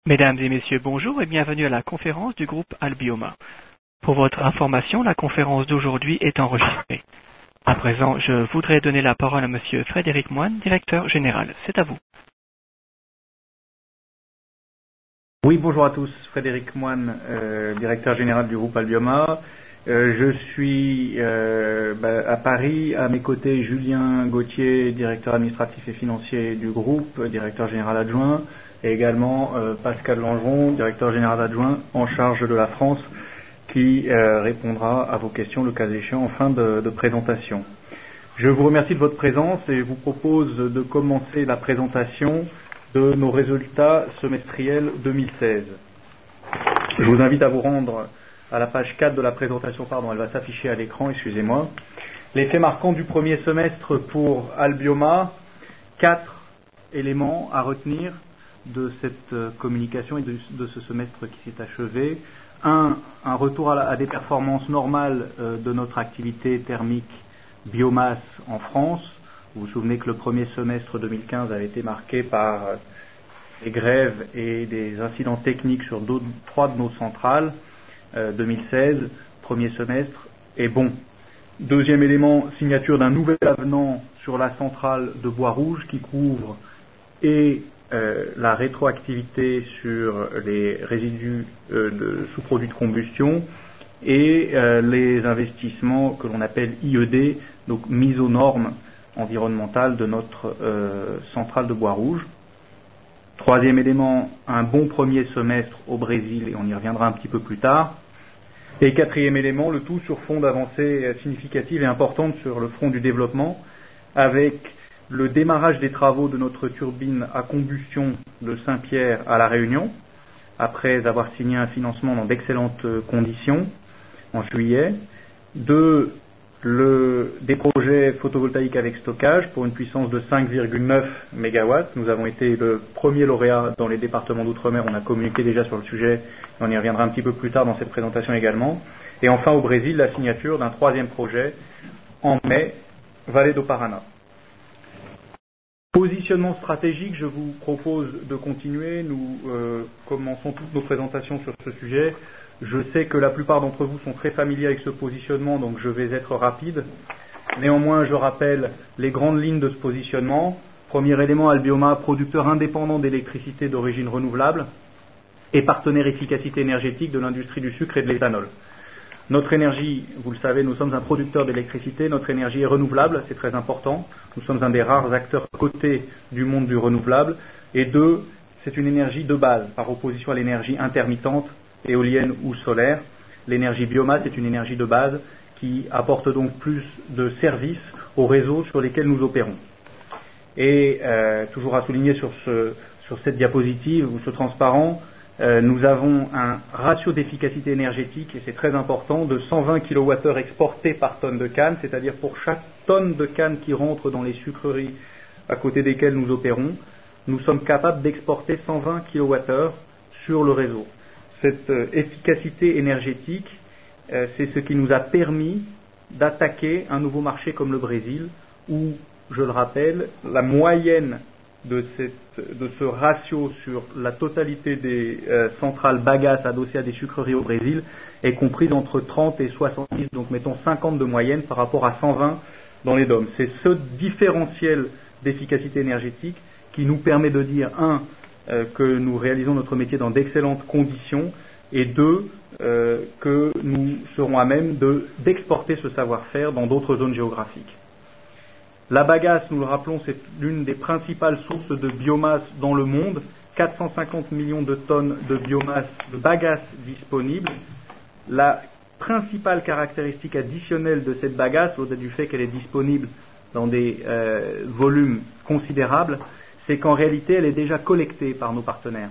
Mesdames et messieurs, bonjour et bienvenue à la conférence du groupe Albioma. Pour votre information, la conférence d'aujourd'hui est enregistrée. À présent, je voudrais donner la parole à monsieur Frédéric Moine, directeur général. C'est à vous. Oui, bonjour à tous. Frédéric Moine, directeur général du groupe Albioma. Je suis à Paris. À mes côtés, Julien Gauthier, directeur administratif et financier du groupe, directeur général adjoint. Et également Pascal Langeron, directeur général adjoint en charge de la France, qui répondra à vos questions le cas échéant en fin de présentation. Je vous remercie de votre présence et vous propose de commencer la présentation de nos résultats semestriels 2016. Je vous invite à vous rendre à la page 4 de la présentation, elle va s'afficher à l'écran, excusez-moi. Les faits marquants du premier semestre pour Albioma, 4 éléments à retenir de cette communication et de ce semestre qui s'est achevé. Un retour à des performances normales de notre activité thermique biomasse en France. Vous vous souvenez que le premier semestre 2015 avait été marqué par des grèves et des incidents techniques sur 3 de nos centrales. 2016, premier semestre, est bon. Deuxième élément, signature d'un nouvel avenant sur la centrale de Bois-Rouge qui couvre et la rétroactivité sur les résidus de sous-produits de combustion et les investissements que l'on appelle IED, donc mise aux normes environnementales de notre centrale de Bois-Rouge. Troisième élément, un bon premier semestre au Brésil, et on y reviendra un petit peu plus tard. Et quatrième élément, le tout sur fond d'avancées significatives et importantes sur le front du développement, avec le démarrage des travaux de notre turbine à combustion de Saint-Pierre à La Réunion, après avoir signé un financement dans d'excellentes conditions en juillet. Des projets photovoltaïques avec stockage pour une puissance de 5,9 MW. Nous avons été le premier lauréat dans les départements d'outre-mer. On a communiqué déjà sur le sujet. On y reviendra un petit peu plus tard dans cette présentation également. Et enfin au Brésil, la signature d'un troisième projet en mai, Vallée do Paraná. Positionnement stratégique, je vous propose de continuer. Nous commençons toutes nos présentations sur ce sujet. Je sais que la plupart d'entre vous sont très familiers avec ce positionnement, donc je vais être rapide. Néanmoins, je rappelle les grandes lignes de ce positionnement. Premier élément, Albioma, producteur indépendant d'électricité d'origine renouvelable et partenaire efficacité énergétique de l'industrie du sucre et de l'éthanol. Notre énergie, vous le savez, nous sommes un producteur d'électricité, notre énergie est renouvelable, c'est très important. Nous sommes un des rares acteurs cotés du monde du renouvelable. Et deux, c'est une énergie de base, par opposition à l'énergie intermittente, éolienne ou solaire. L'énergie biomasse est une énergie de base qui apporte donc plus de services aux réseaux sur lesquels nous opérons. Et toujours à souligner sur cette diapositive ou ce transparent, nous avons un ratio d'efficacité énergétique, et c'est très important, de 120 kWh exportés par tonne de canne, c'est-à-dire pour chaque tonne de canne qui rentre dans les sucreries à côté desquelles nous opérons, nous sommes capables d'exporter 120 kWh sur le réseau. Cette efficacité énergétique, c'est ce qui nous a permis d'attaquer un nouveau marché comme le Brésil, où, je le rappelle, la moyenne de ce ratio sur la totalité des centrales bagasse adossées à des sucreries au Brésil est comprise entre 30 et 70, donc mettons 50 de moyenne par rapport à 120 dans les DOM. C'est ce différentiel d'efficacité énergétique qui nous permet de dire, que nous réalisons notre métier dans d'excellentes conditions, et deux, que nous serons à même d'exporter ce savoir-faire dans d'autres zones géographiques. La bagasse, nous le rappelons, c'est l'une des principales sources de biomasse dans le monde. 450 millions de tonnes de biomasse, de bagasse disponibles. La principale caractéristique additionnelle de cette bagasse, au-delà du fait qu'elle est disponible dans des volumes considérables, c'est qu'en réalité, elle est déjà collectée par nos partenaires.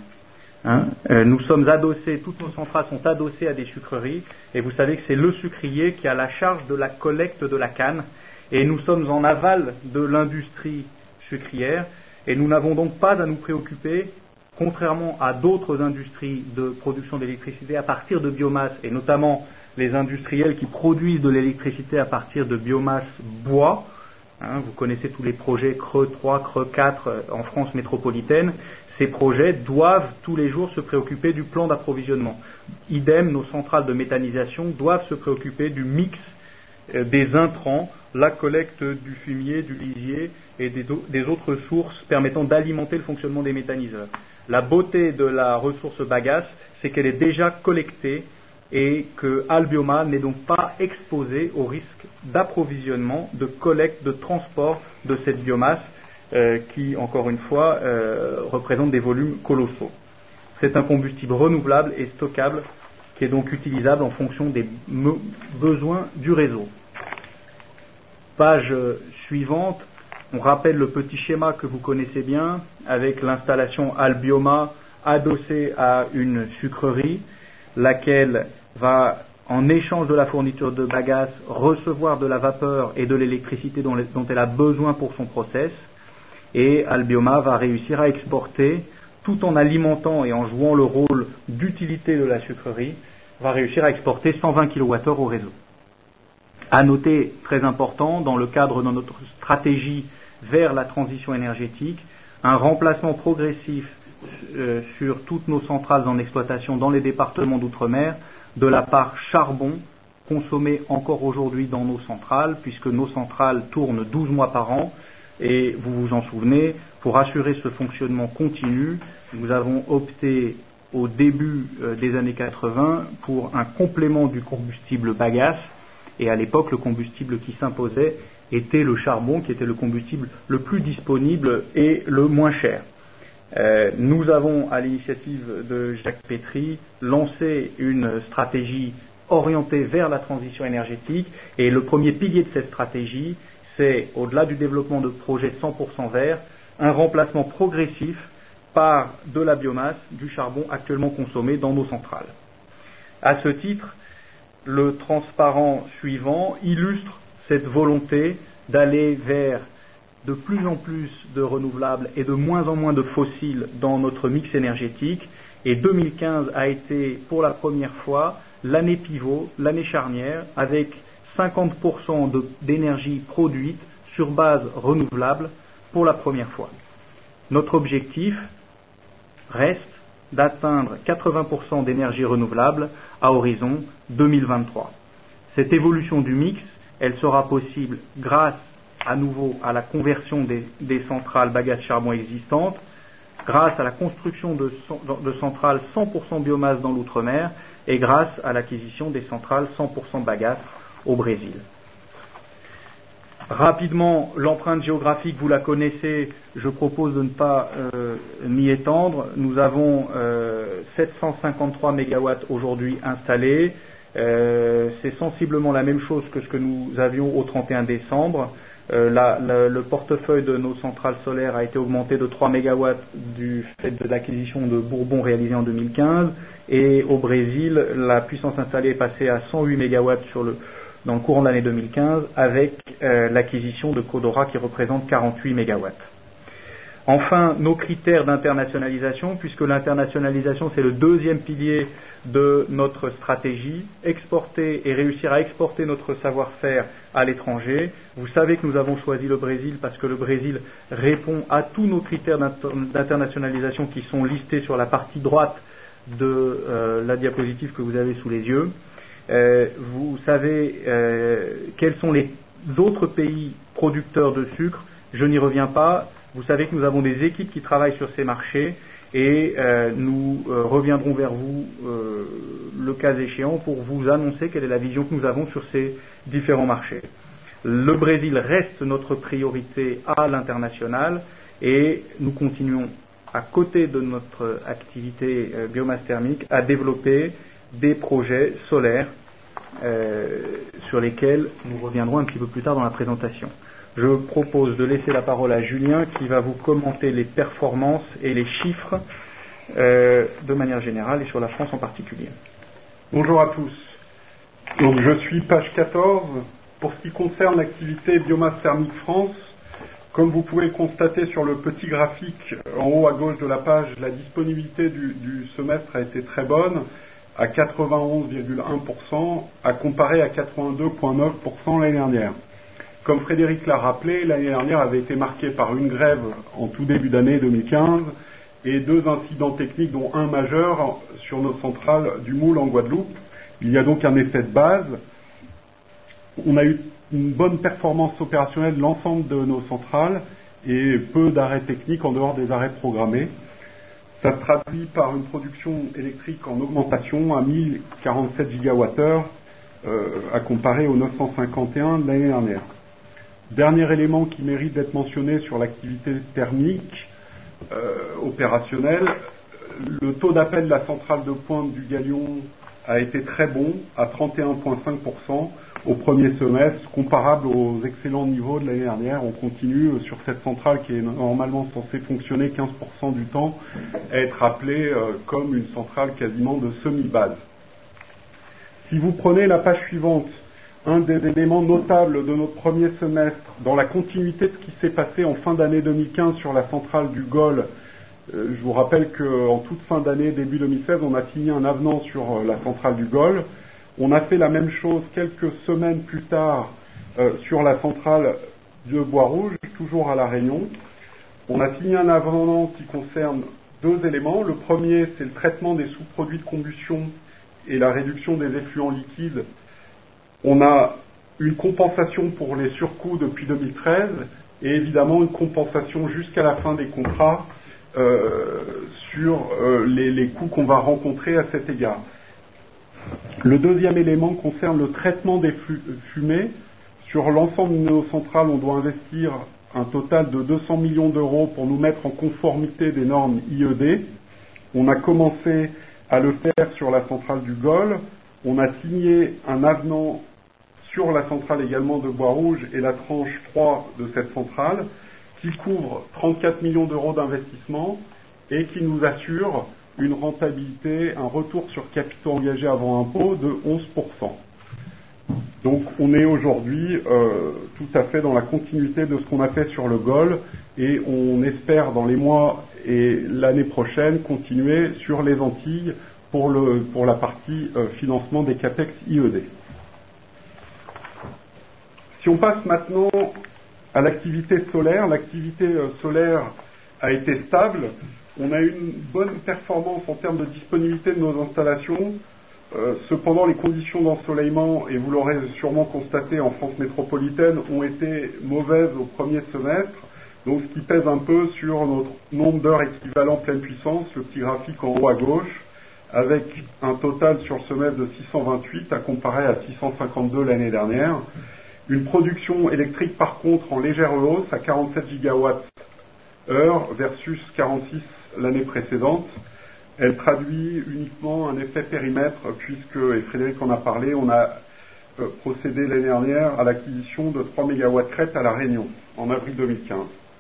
Nous sommes adossés, toutes nos centrales sont adossées à des sucreries, et vous savez que c'est le sucrier qui a la charge de la collecte de la canne, et nous sommes en aval de l'industrie sucrière, et nous n'avons donc pas à nous préoccuper, contrairement à d'autres industries de production d'électricité à partir de biomasse, et notamment les industriels qui produisent de l'électricité à partir de biomasse bois. Vous connaissez tous les projets Creux 3, Creux 4 en France métropolitaine. ces projets doivent tous les jours se préoccuper du plan d'approvisionnement. Idem, nos centrales de méthanisation doivent se préoccuper du mix des intrants, la collecte du fumier, du lisier et des autres sources permettant d'alimenter le fonctionnement des méthaniseurs. La beauté de la ressource bagasse, c'est qu'elle est déjà collectée et que Albioma n'est donc pas exposé au risque d'approvisionnement, de collecte, de transport de cette biomasse qui, encore une fois, représente des volumes colossaux. C'est un combustible renouvelable et stockable qui est donc utilisable en fonction des besoins du réseau. Page suivante, on rappelle le petit schéma que vous connaissez bien avec l'installation Albioma adossée à une sucrerie, laquelle va, en échange de la fourniture de bagasse, recevoir de la vapeur et de l'électricité dont elle a besoin pour son process, et Albioma va réussir à exporter, tout en alimentant et en jouant le rôle d'utilité de la sucrerie, va réussir à exporter 120 kWh au réseau. À noter, très important, dans le cadre de notre stratégie vers la transition énergétique, un remplacement progressif sur toutes nos centrales en exploitation dans les départements d'outre-mer de la part charbon consommée encore aujourd'hui dans nos centrales, puisque nos centrales tournent 12 mois par an, et vous vous en souvenez, pour assurer ce fonctionnement continu, nous avons opté au début des années 80 pour un complément du combustible bagasse, et à l'époque le combustible qui s'imposait était le charbon, qui était le combustible le plus disponible et le moins cher. Nous avons, à l'initiative de Jacques Pétry, lancé une stratégie orientée vers la transition énergétique, et le premier pilier de cette stratégie, c'est, au-delà du développement de projets 100% verts, un remplacement progressif par de la biomasse, du charbon actuellement consommé dans nos centrales. À ce titre, le transparent suivant illustre cette volonté d'aller vers de plus en plus de renouvelables et de moins en moins de fossiles dans notre mix énergétique, et 2015 a été pour la première fois l'année pivot, l'année charnière, avec 50% d'énergie produite sur base renouvelable pour la première fois. Notre objectif reste d'atteindre 80% d'énergie renouvelable à horizon 2023. Cette évolution du mix, elle sera possible grâce à nouveau à la conversion des centrales bagasse charbon existantes, grâce à la construction de centrales 100% biomasse dans l'outre-mer et grâce à l'acquisition des centrales 100% bagasse au Brésil. Rapidement, l'empreinte géographique, vous la connaissez, je propose de ne pas m'y étendre. Nous avons 753 MW aujourd'hui installés. C'est sensiblement la même chose que ce que nous avions au 31 décembre. Le portefeuille de nos centrales solaires a été augmenté de 3 MW du fait de l'acquisition de Bourbon réalisée en 2015. Et au Brésil, la puissance installée est passée à 108 MW dans le courant de l'année 2015 avec l'acquisition de Codora qui représente 48 MW. Enfin, nos critères d'internationalisation, puisque l'internationalisation c'est le deuxième pilier de notre stratégie, exporter et réussir à exporter notre savoir-faire à l'étranger. Vous savez que nous avons choisi le Brésil parce que le Brésil répond à tous nos critères d'internationalisation qui sont listés sur la partie droite de la diapositive que vous avez sous les yeux. Vous savez quels sont les autres pays producteurs de sucre, je n'y reviens pas. Vous savez que nous avons des équipes qui travaillent sur ces marchés et nous reviendrons vers vous le cas échéant pour vous annoncer quelle est la vision que nous avons sur ces différents marchés. Le Brésil reste notre priorité à l'international et nous continuons à côté de notre activité biomasse thermique à développer des projets solaires sur lesquels nous reviendrons un petit peu plus tard dans la présentation. Je propose de laisser la parole à Julien qui va vous commenter les performances et les chiffres de manière générale et sur la France en particulier. Bonjour à tous. Donc je suis page 14. Pour ce qui concerne l'activité biomasse thermique France, comme vous pouvez le constater sur le petit graphique en haut à gauche de la page, la disponibilité du semestre a été très bonne, à 91,1%, à comparer à 82,9% l'année dernière. Comme Frédéric l'a rappelé, l'année dernière avait été marquée par une grève en tout début d'année 2015 et 2 incidents techniques, dont un majeur sur notre centrale du Moule en Guadeloupe. Il y a donc un effet de base. On a eu une bonne performance opérationnelle de l'ensemble de nos centrales et peu d'arrêts techniques en dehors des arrêts programmés. Ça se traduit par une production électrique en augmentation à 1047 gigawattheures à comparer aux 951 de l'année dernière. Dernier élément qui mérite d'être mentionné sur l'activité thermique opérationnelle, le taux d'appel de la centrale de pointe du Galion a été très bon, à 31,5% au premier semestre, comparable aux excellents niveaux de l'année dernière. On continue sur cette centrale qui est normalement censée fonctionner 15% du temps, à être appelée comme une centrale quasiment de semi-base. Si vous prenez la page suivante, un des éléments notables de notre premier semestre, dans la continuité de ce qui s'est passé en fin d'année 2015 sur la centrale du GOL, je vous rappelle qu'en toute fin d'année, début 2016, on a signé un avenant sur la centrale du GOL. On a fait la même chose quelques semaines plus tard sur la centrale de Bois-Rouge, toujours à La Réunion. On a signé un avenant qui concerne 2 éléments. Le premier, c'est le traitement des sous-produits de combustion et la réduction des effluents liquides. On a une compensation pour les surcoûts depuis 2013 et évidemment une compensation jusqu'à la fin des contrats sur les coûts qu'on va rencontrer à cet égard. Le deuxième élément concerne le traitement des fumées. Sur l'ensemble de nos centrales, on doit investir un total de 200 millions d'euros pour nous mettre en conformité des normes IED. On a commencé à le faire sur la centrale du GOL. On a signé un avenant sur la centrale également de Bois-Rouge et la tranche 3 de cette centrale, qui couvre 34 millions d'euros d'investissement et qui nous assure une rentabilité, un retour sur capitaux engagés avant impôt de 11%. Donc on est aujourd'hui tout à fait dans la continuité de ce qu'on a fait sur le GOL et on espère dans les mois et l'année prochaine continuer sur les Antilles pour la partie financement des CAPEX IED. Si on passe maintenant à l'activité solaire a été stable. On a eu une bonne performance en termes de disponibilité de nos installations. Cependant, les conditions d'ensoleillement, et vous l'aurez sûrement constaté en France métropolitaine, ont été mauvaises au premier semestre, donc ce qui pèse un peu sur notre nombre d'heures équivalent pleine puissance, le petit graphique en haut à gauche, avec un total sur le semestre de 628 à comparer à 652 l'année dernière. Une production électrique par contre en légère hausse à 47 gigawatts heure versus 46 l'année précédente. Elle traduit uniquement un effet périmètre puisque, et Frédéric en a parlé, on a procédé l'année dernière à l'acquisition de 3 mégawatts crête à La Réunion en avril 2015.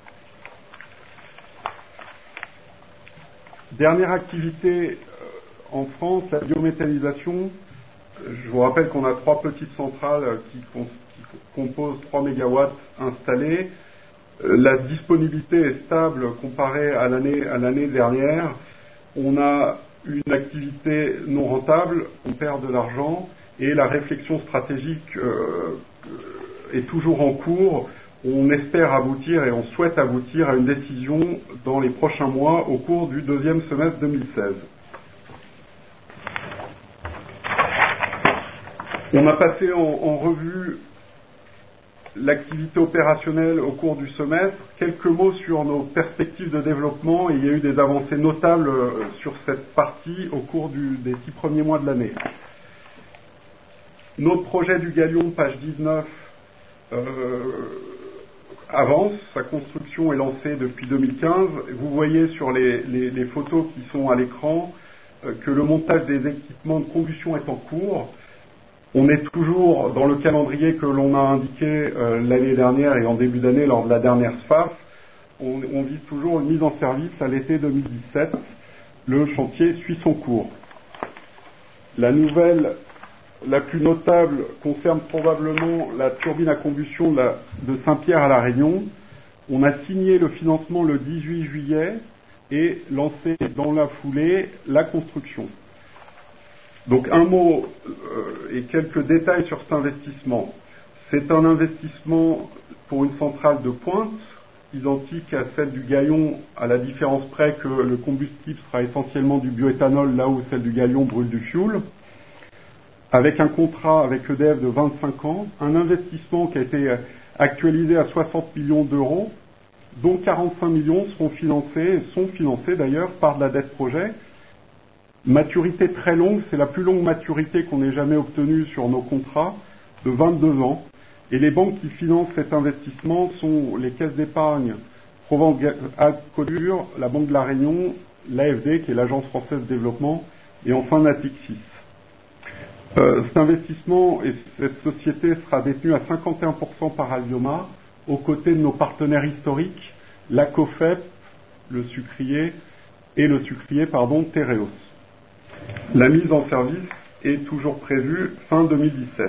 Dernière activité en France, la biométhanisation. Je vous rappelle qu'on a 3 petites centrales qui composent 3 mégawatts installés. La disponibilité est stable comparée à l'année dernière. On a une activité non rentable, on perd de l'argent et la réflexion stratégique est toujours en cours. On espère aboutir et on souhaite aboutir à une décision dans les prochains mois au cours du 2e semestre 2016. On a passé en revue l'activité opérationnelle au cours du semestre. Quelques mots sur nos perspectives de développement. Il y a eu des avancées notables sur cette partie au cours des 6 premiers mois de l'année. Notre projet du Galion, page 19, avance. Sa construction est lancée depuis 2015. Vous voyez sur les photos qui sont à l'écran que le montage des équipements de combustion est en cours. On est toujours dans le calendrier que l'on a indiqué l'année dernière et en début d'année lors de la dernière SFAF. On vise toujours une mise en service à l'été 2017. Le chantier suit son cours. La nouvelle la plus notable concerne probablement la turbine à combustion de Saint-Pierre à La Réunion. On a signé le financement le 18 juillet et lancé dans la foulée la construction. Donc un mot et quelques détails sur cet investissement. C'est un investissement pour une centrale de pointe identique à celle du Gaillon, à la différence près que le combustible sera essentiellement du bioéthanol, là où celle du Gaillon brûle du fioul, avec un contrat avec EDF de 25 ans, un investissement qui a été actualisé à 60 millions d'euros, dont 45 millions sont financés d'ailleurs par de la dette projet. Maturité très longue, c'est la plus longue maturité qu'on ait jamais obtenue sur nos contrats, de 22 ans. Et les banques qui financent cet investissement sont les caisses d'épargne Provence-Alpes-Côte-d'Azur, la Banque de la Réunion, l'AFD, qui est l'Agence française de développement, et enfin Natixis. Cet investissement et cette société sera détenue à 51% par Albioma, aux côtés de nos partenaires historiques, la COFEP, le sucrier Tereos. La mise en service est toujours prévue fin 2017.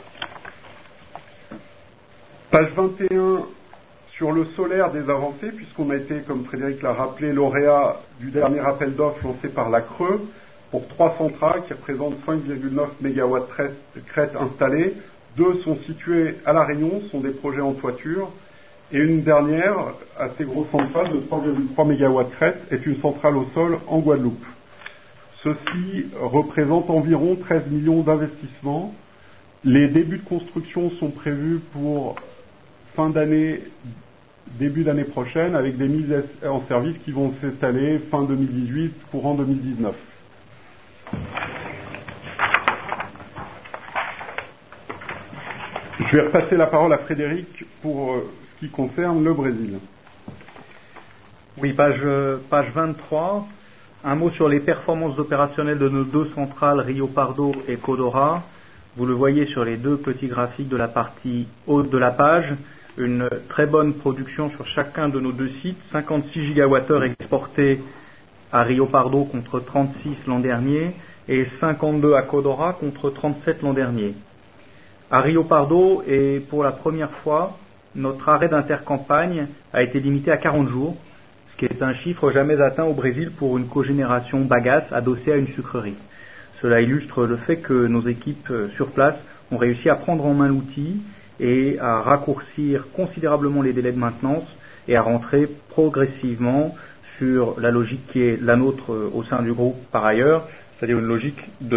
Page 21, sur le solaire des avancées, puisqu'on a été, comme Frédéric l'a rappelé, lauréat du dernier appel d'offres lancé par la CRE pour 3 centrales qui représentent 5,9 MW crête installées. 2 sont situées à La Réunion, sont des projets en toiture, et une dernière, assez grosse centrale de 3,3 MW crête, est une centrale au sol en Guadeloupe. Ceci représente environ 13 millions d'investissements. Les débuts de construction sont prévus pour fin d'année, début d'année prochaine, avec des mises en service qui vont s'installer fin 2018, courant 2019. Je vais repasser la parole à Frédéric pour ce qui concerne le Brésil. Oui, page 23. Un mot sur les performances opérationnelles de nos 2 centrales, Rio Pardo et Codora. Vous le voyez sur les 2 petits graphiques de la partie haute de la page. Une très bonne production sur chacun de nos 2 sites. 56 GWh exportés à Rio Pardo contre 36 l'an dernier et 52 à Codora contre 37 l'an dernier. À Rio Pardo, et pour la première fois, notre arrêt d'intercampagne a été limité à 40 jours, ce qui est un chiffre jamais atteint au Brésil pour une cogénération bagasse adossée à une sucrerie. Cela illustre le fait que nos équipes sur place ont réussi à prendre en main l'outil et à raccourcir considérablement les délais de maintenance et à rentrer progressivement sur la logique qui est la nôtre au sein du groupe par ailleurs, c'est-à-dire une logique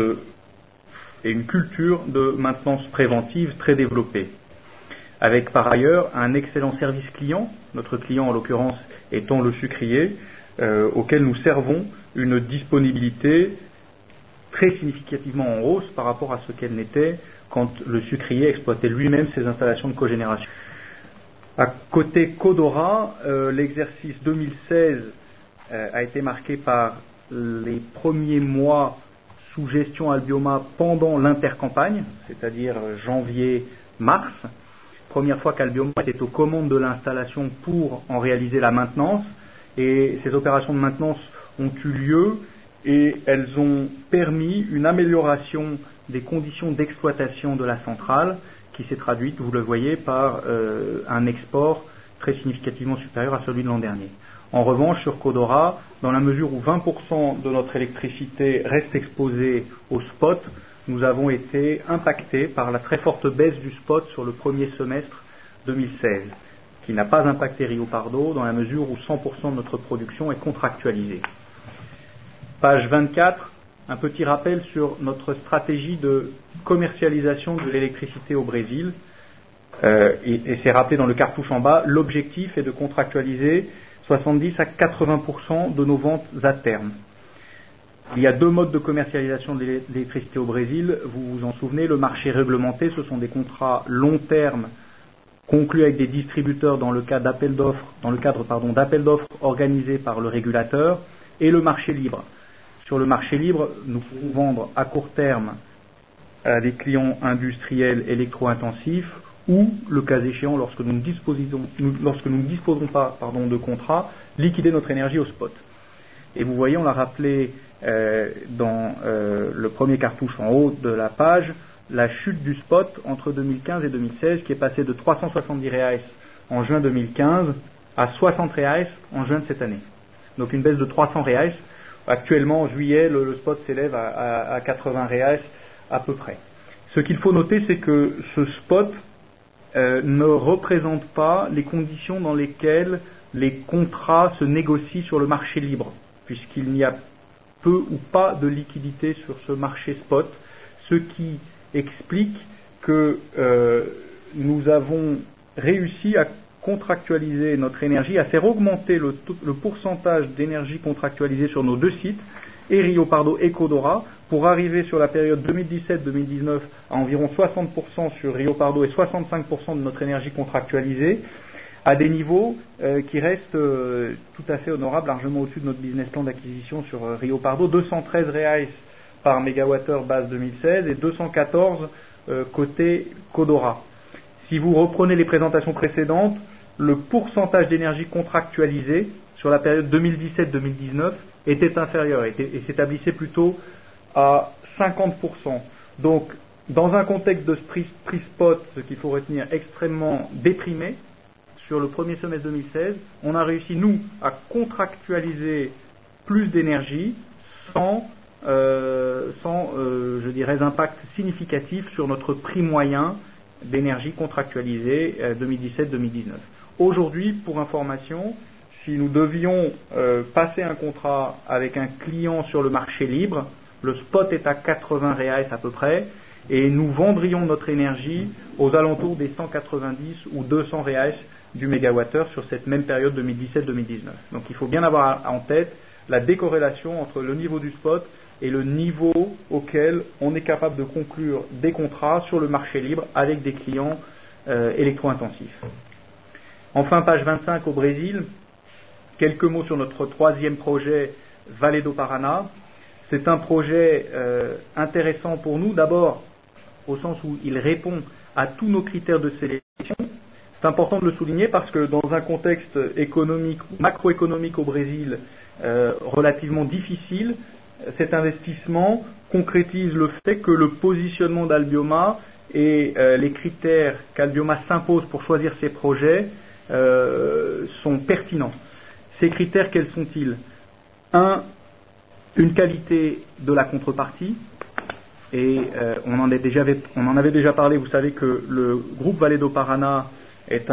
et une culture de maintenance préventive très développée. Avec par ailleurs un excellent service client, notre client en l'occurrence étant le sucrier, auquel nous servons une disponibilité très significativement en hausse par rapport à ce qu'elle n'était quand le sucrier exploitait lui-même ses installations de cogénération. À côté Codora, l'exercice 2016 a été marqué par les premiers mois sous gestion Albioma pendant l'intercampagne, c'est-à-dire janvier-mars. Première fois qu'Albioma était aux commandes de l'installation pour en réaliser la maintenance, et ces opérations de maintenance ont eu lieu et elles ont permis une amélioration des conditions d'exploitation de la centrale qui s'est traduite, vous le voyez, par un export très significativement supérieur à celui de l'an dernier. En revanche, sur Codora, dans la mesure où 20% de notre électricité reste exposée au spot, nous avons été impactés par la très forte baisse du spot sur le premier semestre 2016, qui n'a pas impacté Rio Pardo dans la mesure où 100% de notre production est contractualisée. Page 24, un petit rappel sur notre stratégie de commercialisation de l'électricité au Brésil. Et c'est rappelé dans le cartouche en bas, l'objectif est de contractualiser 70 à 80% de nos ventes à terme. Il y a 2 modes de commercialisation de l'électricité au Brésil. Vous vous en souvenez, le marché réglementé, ce sont des contrats long terme conclus avec des distributeurs dans le cadre d'appels d'offres organisés par le régulateur, et le marché libre. Sur le marché libre, nous pouvons vendre à court terme à des clients industriels électro-intensifs ou, le cas échéant, lorsque nous ne disposons pas de contrat, liquider notre énergie au spot. Et vous voyez, on l'a rappelé dans le premier cartouche en haut de la page, la chute du spot entre 2015 et 2016 qui est passée de 370 reais en juin 2015 à 60 reais en juin de cette année. Donc une baisse de 300 reais. Actuellement, en juillet, le spot s'élève à 80 reais à peu près. Ce qu'il faut noter, c'est que ce spot ne représente pas les conditions dans lesquelles les contrats se négocient sur le marché libre, puisqu'il n'y a peu ou pas de liquidité sur ce marché spot, ce qui explique que nous avons réussi à contractualiser notre énergie, à faire augmenter le pourcentage d'énergie contractualisée sur nos deux sites, et Rio Pardo et Codora, pour arriver sur la période 2017-2019 à environ 60% sur Rio Pardo et 65% de notre énergie contractualisée, à des niveaux qui restent tout à fait honorables, largement au-dessus de notre business plan d'acquisition sur Rio Pardo, 213 reais par mégawattheure base 2016 et 214 côté Codora. Si vous reprenez les présentations précédentes, le pourcentage d'énergie contractualisée sur la période 2017-2019 était inférieur et s'établissait plutôt à 50%. Donc, dans un contexte de prix spot, ce qu'il faut retenir, extrêmement déprimé, sur le premier semestre 2016, on a réussi, nous, à contractualiser plus d'énergie sans je dirais, impact significatif sur notre prix moyen d'énergie contractualisée 2017-2019. Aujourd'hui, pour information, si nous devions passer un contrat avec un client sur le marché libre, le spot est à 80 reais à peu près, et nous vendrions notre énergie aux alentours des 190 ou 200 reais du mégawattheure sur cette même période 2017-2019. Donc il faut bien avoir en tête la décorrélation entre le niveau du spot et le niveau auquel on est capable de conclure des contrats sur le marché libre avec des clients électro-intensifs. Enfin, page 25 au Brésil, quelques mots sur notre troisième projet, Vale do Paraná. C'est un projet intéressant pour nous, d'abord au sens où il répond à tous nos critères de sélection. C'est important de le souligner parce que dans un contexte économique, macroéconomique au Brésil relativement difficile, cet investissement concrétise le fait que le positionnement d'Albioma et les critères qu'Albioma s'impose pour choisir ses projets sont pertinents. Ces critères, quels sont-ils ? Une qualité de la contrepartie, et on en avait déjà parlé. Vous savez que le groupe Vale do Paraná est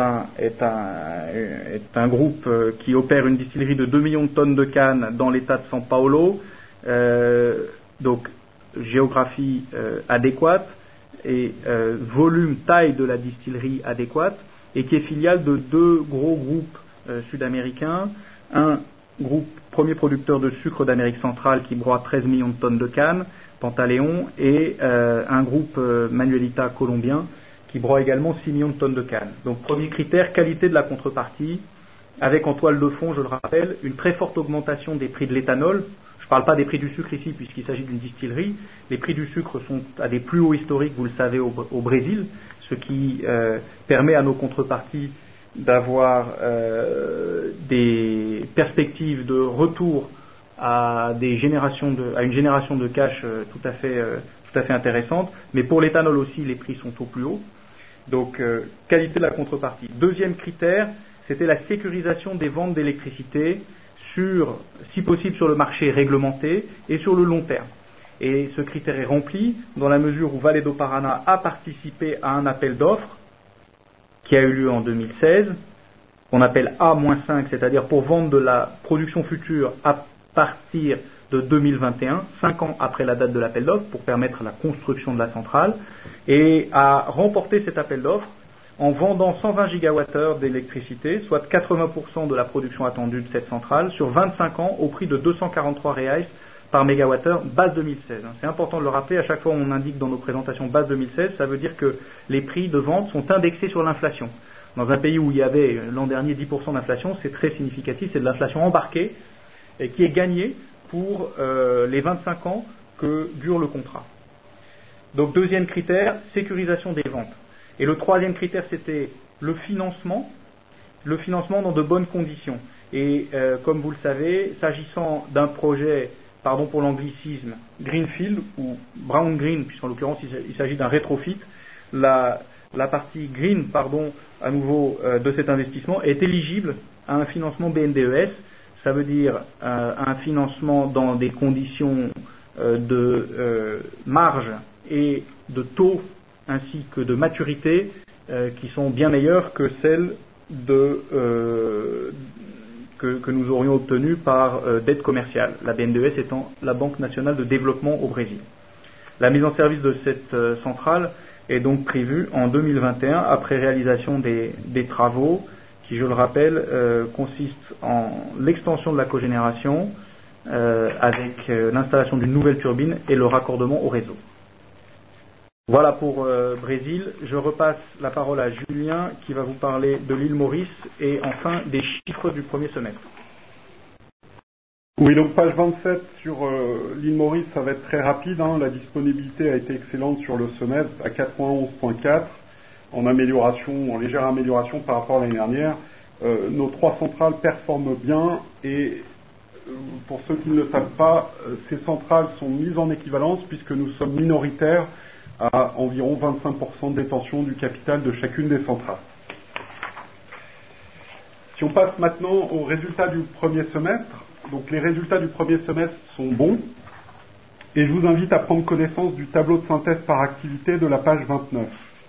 un groupe qui opère une distillerie de 2 millions de tonnes de cannes dans l'état de São Paulo, donc géographie adéquate et volume, taille de la distillerie adéquate, et qui est filiale de deux gros groupes sud-américains, un groupe premier producteur de sucre d'Amérique centrale qui broie 13 millions de tonnes de cannes, Pantaleon, et un groupe Manuelita colombien qui broie également 6 millions de tonnes de cannes. Donc premier critère, qualité de la contrepartie, avec en toile de fond, je le rappelle, une très forte augmentation des prix de l'éthanol. Je ne parle pas des prix du sucre ici puisqu'il s'agit d'une distillerie. Les prix du sucre sont à des plus hauts historiques, vous le savez, au Brésil, ce qui permet à nos contreparties d'avoir des perspectives de retour à une génération de cash tout à fait intéressante. Mais pour l'éthanol aussi, les prix sont au plus haut. Donc, qualité de la contrepartie. Deuxième critère, c'était la sécurisation des ventes d'électricité si possible sur le marché réglementé et sur le long terme. Et ce critère est rempli dans la mesure où Vale do Paraná a participé à un appel d'offres qui a eu lieu en 2016, qu'on appelle A-5, c'est-à-dire pour vendre de la production future à partir de 2021, 5 ans après la date de l'appel d'offres, pour permettre la construction de la centrale, et a remporté cet appel d'offres en vendant 120 gigawattheures d'électricité, soit 80% de la production attendue de cette centrale, sur 25 ans au prix de 243 reais par mégawattheure, base 2016. C'est important de le rappeler, à chaque fois on indique dans nos présentations base 2016, ça veut dire que les prix de vente sont indexés sur l'inflation. Dans un pays où il y avait l'an dernier 10% d'inflation, c'est très significatif, c'est de l'inflation embarquée et qui est gagnée pour les 25 ans que dure le contrat. Donc deuxième critère, sécurisation des ventes. Et le troisième critère, c'était le financement dans de bonnes conditions. Et comme vous le savez, s'agissant d'un projet, pardon pour l'anglicisme, Greenfield ou Brown Green, puisqu'en l'occurrence il s'agit d'un rétrofit, la partie green, à nouveau de cet investissement est éligible à un financement BNDES. Ça veut dire un financement dans des conditions de marge et de taux ainsi que de maturité qui sont bien meilleures que celles que nous aurions obtenues par dette commerciale, la BNDES étant la Banque nationale de développement au Brésil. La mise en service de cette centrale est donc prévue en 2021 après réalisation des travaux qui, je le rappelle, consistent en l'extension de la cogénération avec l'installation d'une nouvelle turbine et le raccordement au réseau. Voilà pour Brésil. Je repasse la parole à Julien qui va vous parler de l'île Maurice et enfin des chiffres du premier semestre. Oui, donc page 27 sur l'île Maurice, ça va être très rapide. La disponibilité a été excellente sur le semestre à 91.4 en légère amélioration par rapport à l'année dernière. Nos 3 centrales performent bien et pour ceux qui ne le savent pas, ces centrales sont mises en équivalence puisque nous sommes minoritaires à environ 25% de détention du capital de chacune des centrales. Si on passe maintenant aux résultats du premier semestre, donc les résultats du premier semestre sont bons et je vous invite à prendre connaissance du tableau de synthèse par activité de la page 29.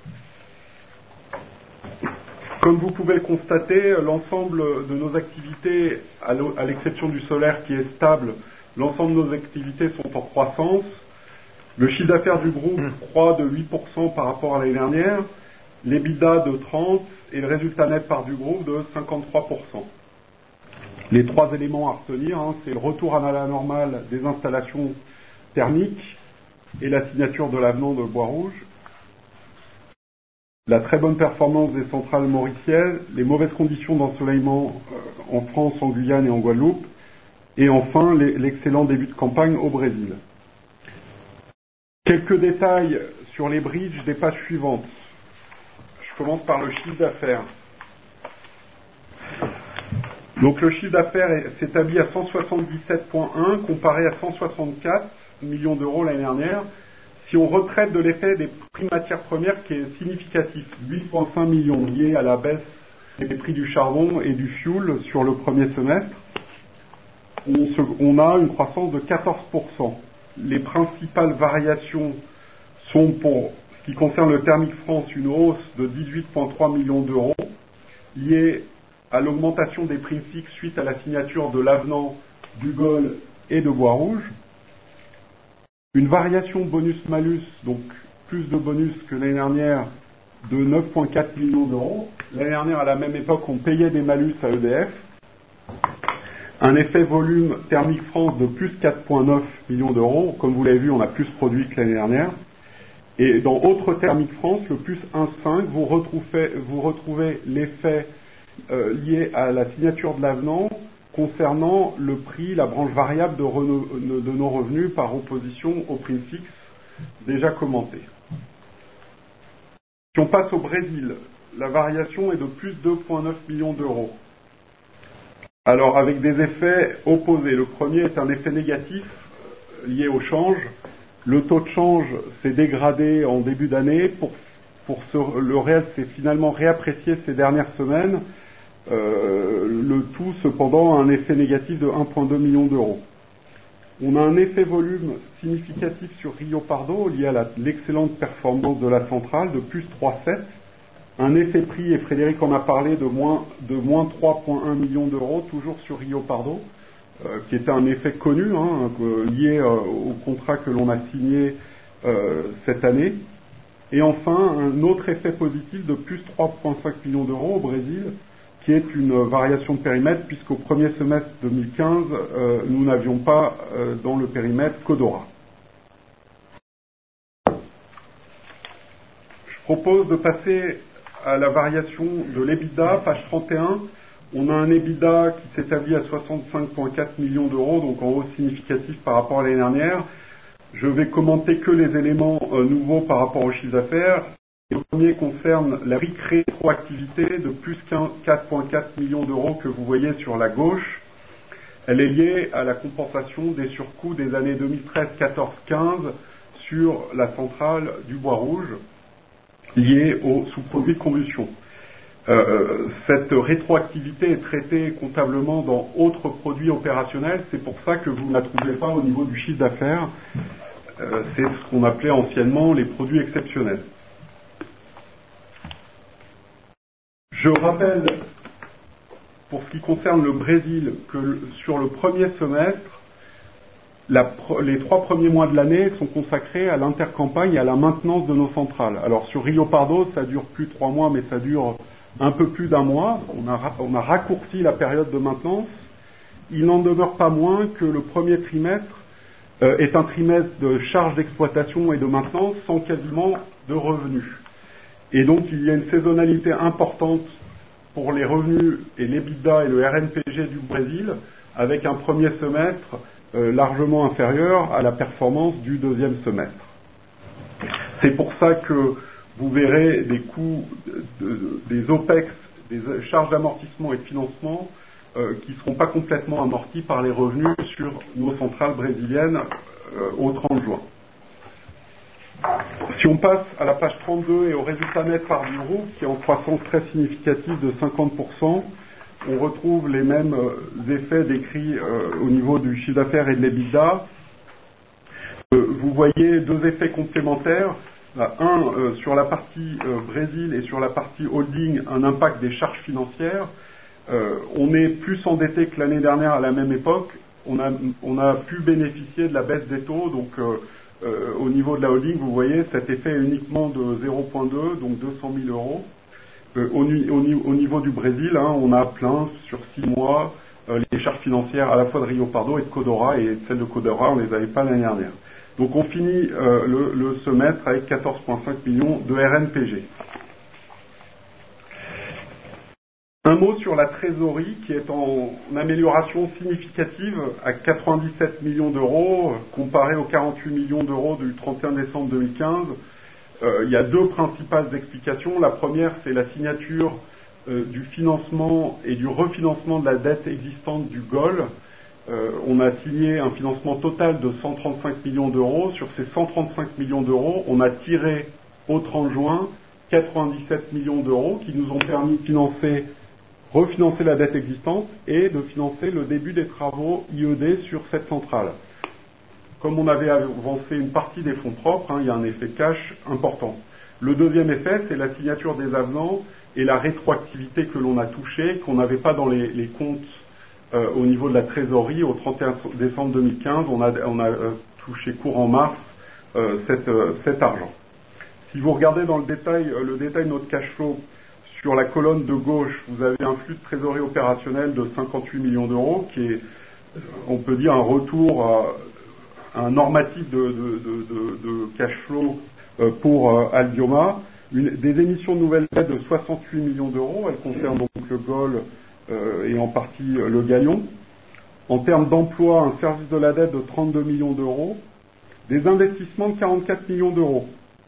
Comme vous pouvez le constater, l'ensemble de nos activités, à l'exception du solaire qui est stable, l'ensemble de nos activités sont en croissance. Le chiffre d'affaires du groupe croît de 8% par rapport à l'année dernière, l'EBITDA de 30% et le résultat net part du groupe de 53%. Les 3 éléments à retenir, c'est le retour à la normale des installations thermiques et la signature de l'avenant de Bois-Rouge, la très bonne performance des centrales mauriciennes, les mauvaises conditions d'ensoleillement en France, en Guyane et en Guadeloupe, et enfin l'excellent début de campagne au Brésil. Quelques détails sur les bridges des pages suivantes. Je commence par le chiffre d'affaires. Donc le chiffre d'affaires s'établit à 177,1 comparé à 164 millions d'euros l'année dernière. Si on retraite de l'effet des prix matières premières qui est significatif, 8,5 millions liés à la baisse des prix du charbon et du fioul sur le premier semestre, on a une croissance de 14%. Les principales variations sont pour ce qui concerne le Thermique France une hausse de 18,3 millions d'euros liée à l'augmentation des prix fixes suite à la signature de l'avenant d'Ugol et de Bois-Rouge. Une variation bonus-malus, donc plus de bonus que l'année dernière, de 9,4 millions d'euros. L'année dernière, à la même époque, on payait des malus à EDF. Un effet volume Thermique France de plus 4,9 millions d'euros. Comme vous l'avez vu, on a plus produit que l'année dernière. Et dans Autre Thermique France, le plus 1,5, vous retrouvez l'effet lié à la signature de l'avenant concernant le prix, la branche variable de nos revenus par opposition au prix fixe déjà commenté. Si on passe au Brésil, la variation est de plus 2,9 millions d'euros. Alors avec des effets opposés. Le premier est un effet négatif lié au change. Le taux de change s'est dégradé en début d'année. Le réel s'est finalement réapprécié ces dernières semaines. Le tout cependant a un effet négatif de 1,2 million d'euros. On a un effet volume significatif sur Rio Pardo lié à l'excellente performance de la centrale de plus 3,7. Un effet prix, et Frédéric en a parlé, de moins 3,1 millions d'euros, toujours sur Rio Pardo, qui était un effet connu, lié au contrat que l'on a signé cette année. Et enfin, un autre effet positif de plus 3,5 millions d'euros au Brésil, qui est une variation de périmètre, puisqu'au premier semestre 2015, nous n'avions pas dans le périmètre Codora. Je propose de passer à la variation de l'EBITDA, page 31. On a un EBITDA qui s'établit à 65,4 millions d'euros, donc en hausse significative par rapport à l'année dernière. Je vais commenter que les éléments nouveaux par rapport au chiffre d'affaires. Le premier concerne la RIC rétroactivité de plus 4,4 millions d'euros que vous voyez sur la gauche. Elle est liée à la compensation des surcoûts des années 2013, 14, 15 sur la centrale du Bois-Rouge, liée aux sous-produits de combustion. Cette rétroactivité est traitée comptablement dans autres produits opérationnels, c'est pour ça que vous ne la trouvez pas au niveau du chiffre d'affaires. C'est ce qu'on appelait anciennement les produits exceptionnels. Je rappelle pour ce qui concerne le Brésil que sur le premier semestre, les 3 premiers mois de l'année sont consacrés à l'intercampagne et à la maintenance de nos centrales. Alors sur Rio Pardo, ça dure plus de 3 mois, mais ça dure un peu plus d'1 mois. On a raccourci la période de maintenance. Il n'en demeure pas moins que le premier trimestre est un trimestre de charges d'exploitation et de maintenance sans quasiment de revenus. Et donc il y a une saisonnalité importante pour les revenus et l'EBITDA et le RNPG du Brésil, avec un premier semestre largement inférieur à la performance du deuxième semestre. C'est pour ça que vous verrez des coûts des OPEX, des charges d'amortissement et de financement qui ne seront pas complètement amortis par les revenus sur nos centrales brésiliennes au 30 juin. Si on passe à la page 32 et au résultat net par du groupe, qui est en croissance très significative de 50%, on retrouve les mêmes effets décrits au niveau du chiffre d'affaires et de l'EBITDA. Vous voyez 2 effets complémentaires. Un, sur la partie Brésil et sur la partie holding, un impact des charges financières. On est plus endetté que l'année dernière à la même époque. On a pu bénéficier de la baisse des taux, donc au niveau de la holding, vous voyez, cet effet est uniquement de 0,2, donc 200 000 euros. Au niveau du Brésil, on a plein sur 6 mois les charges financières à la fois de Rio Pardo et de Codora, et celles de Codora, on ne les avait pas l'année dernière. Donc on finit le semestre avec 14,5 millions de RNPG. Un mot sur la trésorerie qui est en amélioration significative à 97 millions d'euros comparé aux 48 millions d'euros du 31 décembre 2015. Il y a 2 principales explications. La première, c'est la signature du financement et du refinancement de la dette existante du GOL. On a signé un financement total de 135 millions d'euros. Sur ces 135 millions d'euros, on a tiré au 30 juin 97 millions d'euros qui nous ont permis de refinancer la dette existante et de financer le début des travaux IED sur cette centrale. Comme on avait avancé une partie des fonds propres, il y a un effet cash important. Le deuxième effet, c'est la signature des avenants et la rétroactivité que l'on a touchée, qu'on n'avait pas dans les comptes au niveau de la trésorerie au 31 décembre 2015. On a touché courant mars cet argent. Si vous regardez dans le détail de notre cash flow, sur la colonne de gauche, vous avez un flux de trésorerie opérationnelle de 58 millions d'euros, qui est, on peut dire, un retour à un normatif de cash flow pour Albioma. Des émissions de nouvelles dettes de 68 millions d'euros, elles concernent donc le GOL et en partie le Galion. En termes d'emploi, un service de la dette de 32 millions d'euros, des investissements de 44 millions d'euros.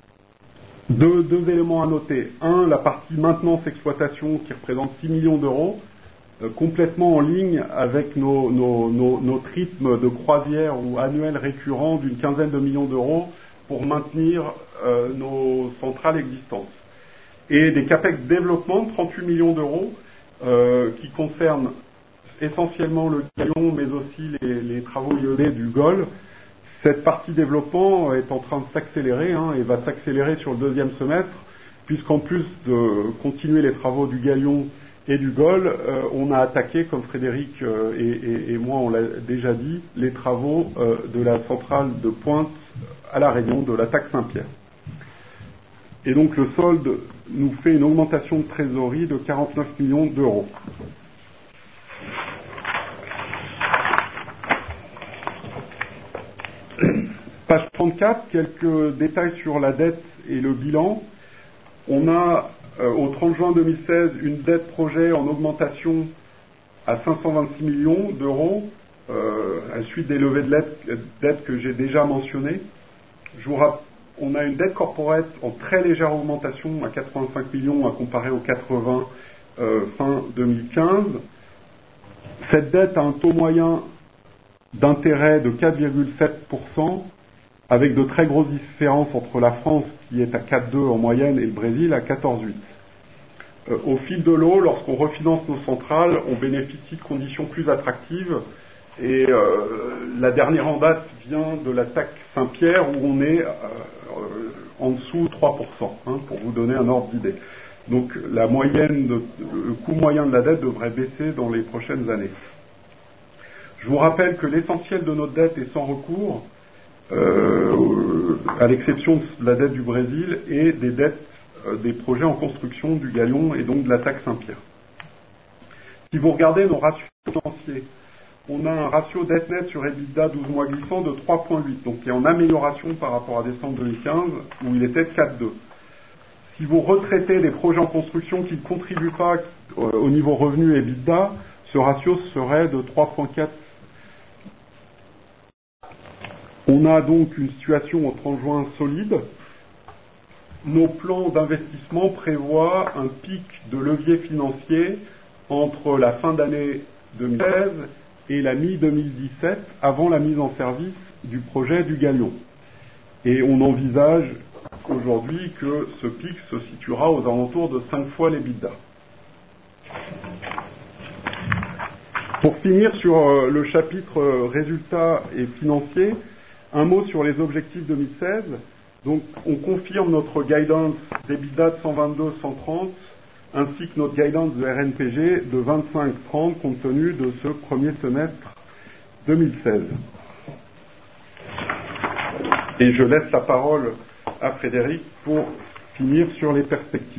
Deux éléments à noter. Un, la partie maintenance-exploitation qui représente 6 millions d'euros, complètement en ligne avec notre rythme de croisière ou annuel récurrent d'une quinzaine de millions d'euros pour maintenir nos centrales existantes. Et des capex développement de 38 millions d'euros qui concernent essentiellement le Galion, mais aussi les travaux IED du GOL. Cette partie développement est en train de s'accélérer et va s'accélérer sur le deuxième semestre, puisqu'en plus de continuer les travaux du Galion et du GOL, on a attaqué, comme Frédéric et moi on l'a déjà dit, les travaux de la centrale de Pointe à La Réunion, de l'attaque Saint-Pierre. Et donc le solde nous fait une augmentation de trésorerie de 49 millions d'euros. Page 34, quelques détails sur la dette et le bilan. On a au 30 juin 2016 une dette projet en augmentation à 526 millions d'euros à la suite des levées de dette que j'ai déjà mentionnées. On a une dette corporate en très légère augmentation à 85 millions à comparer aux 80 fin 2015. Cette dette a un taux moyen d'intérêt de 4,7%, avec de très grosses différences entre la France qui est à 4,2 en moyenne et le Brésil à 14,8. Au fil de l'eau, lorsqu'on refinance nos centrales, on bénéficie de conditions plus attractives et la dernière en date vient de l'attaque Saint-Pierre où on est en dessous de 3%, pour vous donner un ordre d'idée. Donc le coût moyen de la dette devrait baisser dans les prochaines années. Je vous rappelle que l'essentiel de notre dette est sans recours, à l'exception de la dette du Brésil et des dettes des projets en construction du Galion et donc de l'attaque Saint-Pierre. Si vous regardez nos ratios financiers, on a un ratio dette nette sur EBITDA 12 mois glissant de 3,8, donc qui est en amélioration par rapport à décembre 2015 où il était de 4,2. Si vous retraitez des projets en construction qui ne contribuent pas au niveau revenu EBITDA, ce ratio serait de 3,4. On a donc une situation au 30 juin solide. Nos plans d'investissement prévoient un pic de levier financier entre la fin d'année 2016 et la mi-2017, avant la mise en service du projet du Galion. Et on envisage aujourd'hui que ce pic se situera aux alentours de 5 fois l'EBITDA. Pour finir sur le chapitre résultats et financiers, un mot sur les objectifs 2016. Donc, on confirme notre guidance d'EBITDA de 122-130, ainsi que notre guidance de RNPG de 25-30, compte tenu de ce premier semestre 2016. Et je laisse la parole à Frédéric pour finir sur les perspectives.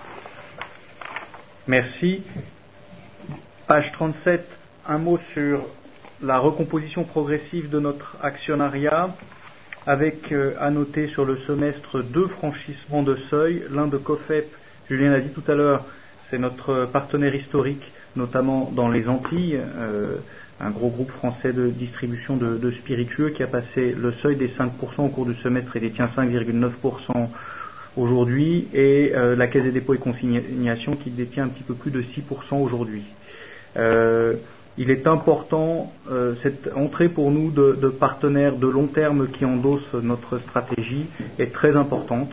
Merci. Page 37, un mot sur la recomposition progressive de notre actionnariat, avec à noter sur le semestre 2 franchissements de seuil, l'un de COFEP, Julien l'a dit tout à l'heure, c'est notre partenaire historique, notamment dans les Antilles, un gros groupe français de distribution de spiritueux qui a passé le seuil des 5% au cours du semestre et détient 5,9% aujourd'hui, et la Caisse des dépôts et consignations qui détient un petit peu plus de 6% aujourd'hui. Il est important, cette entrée pour nous de partenaires de long terme qui endossent notre stratégie est très importante,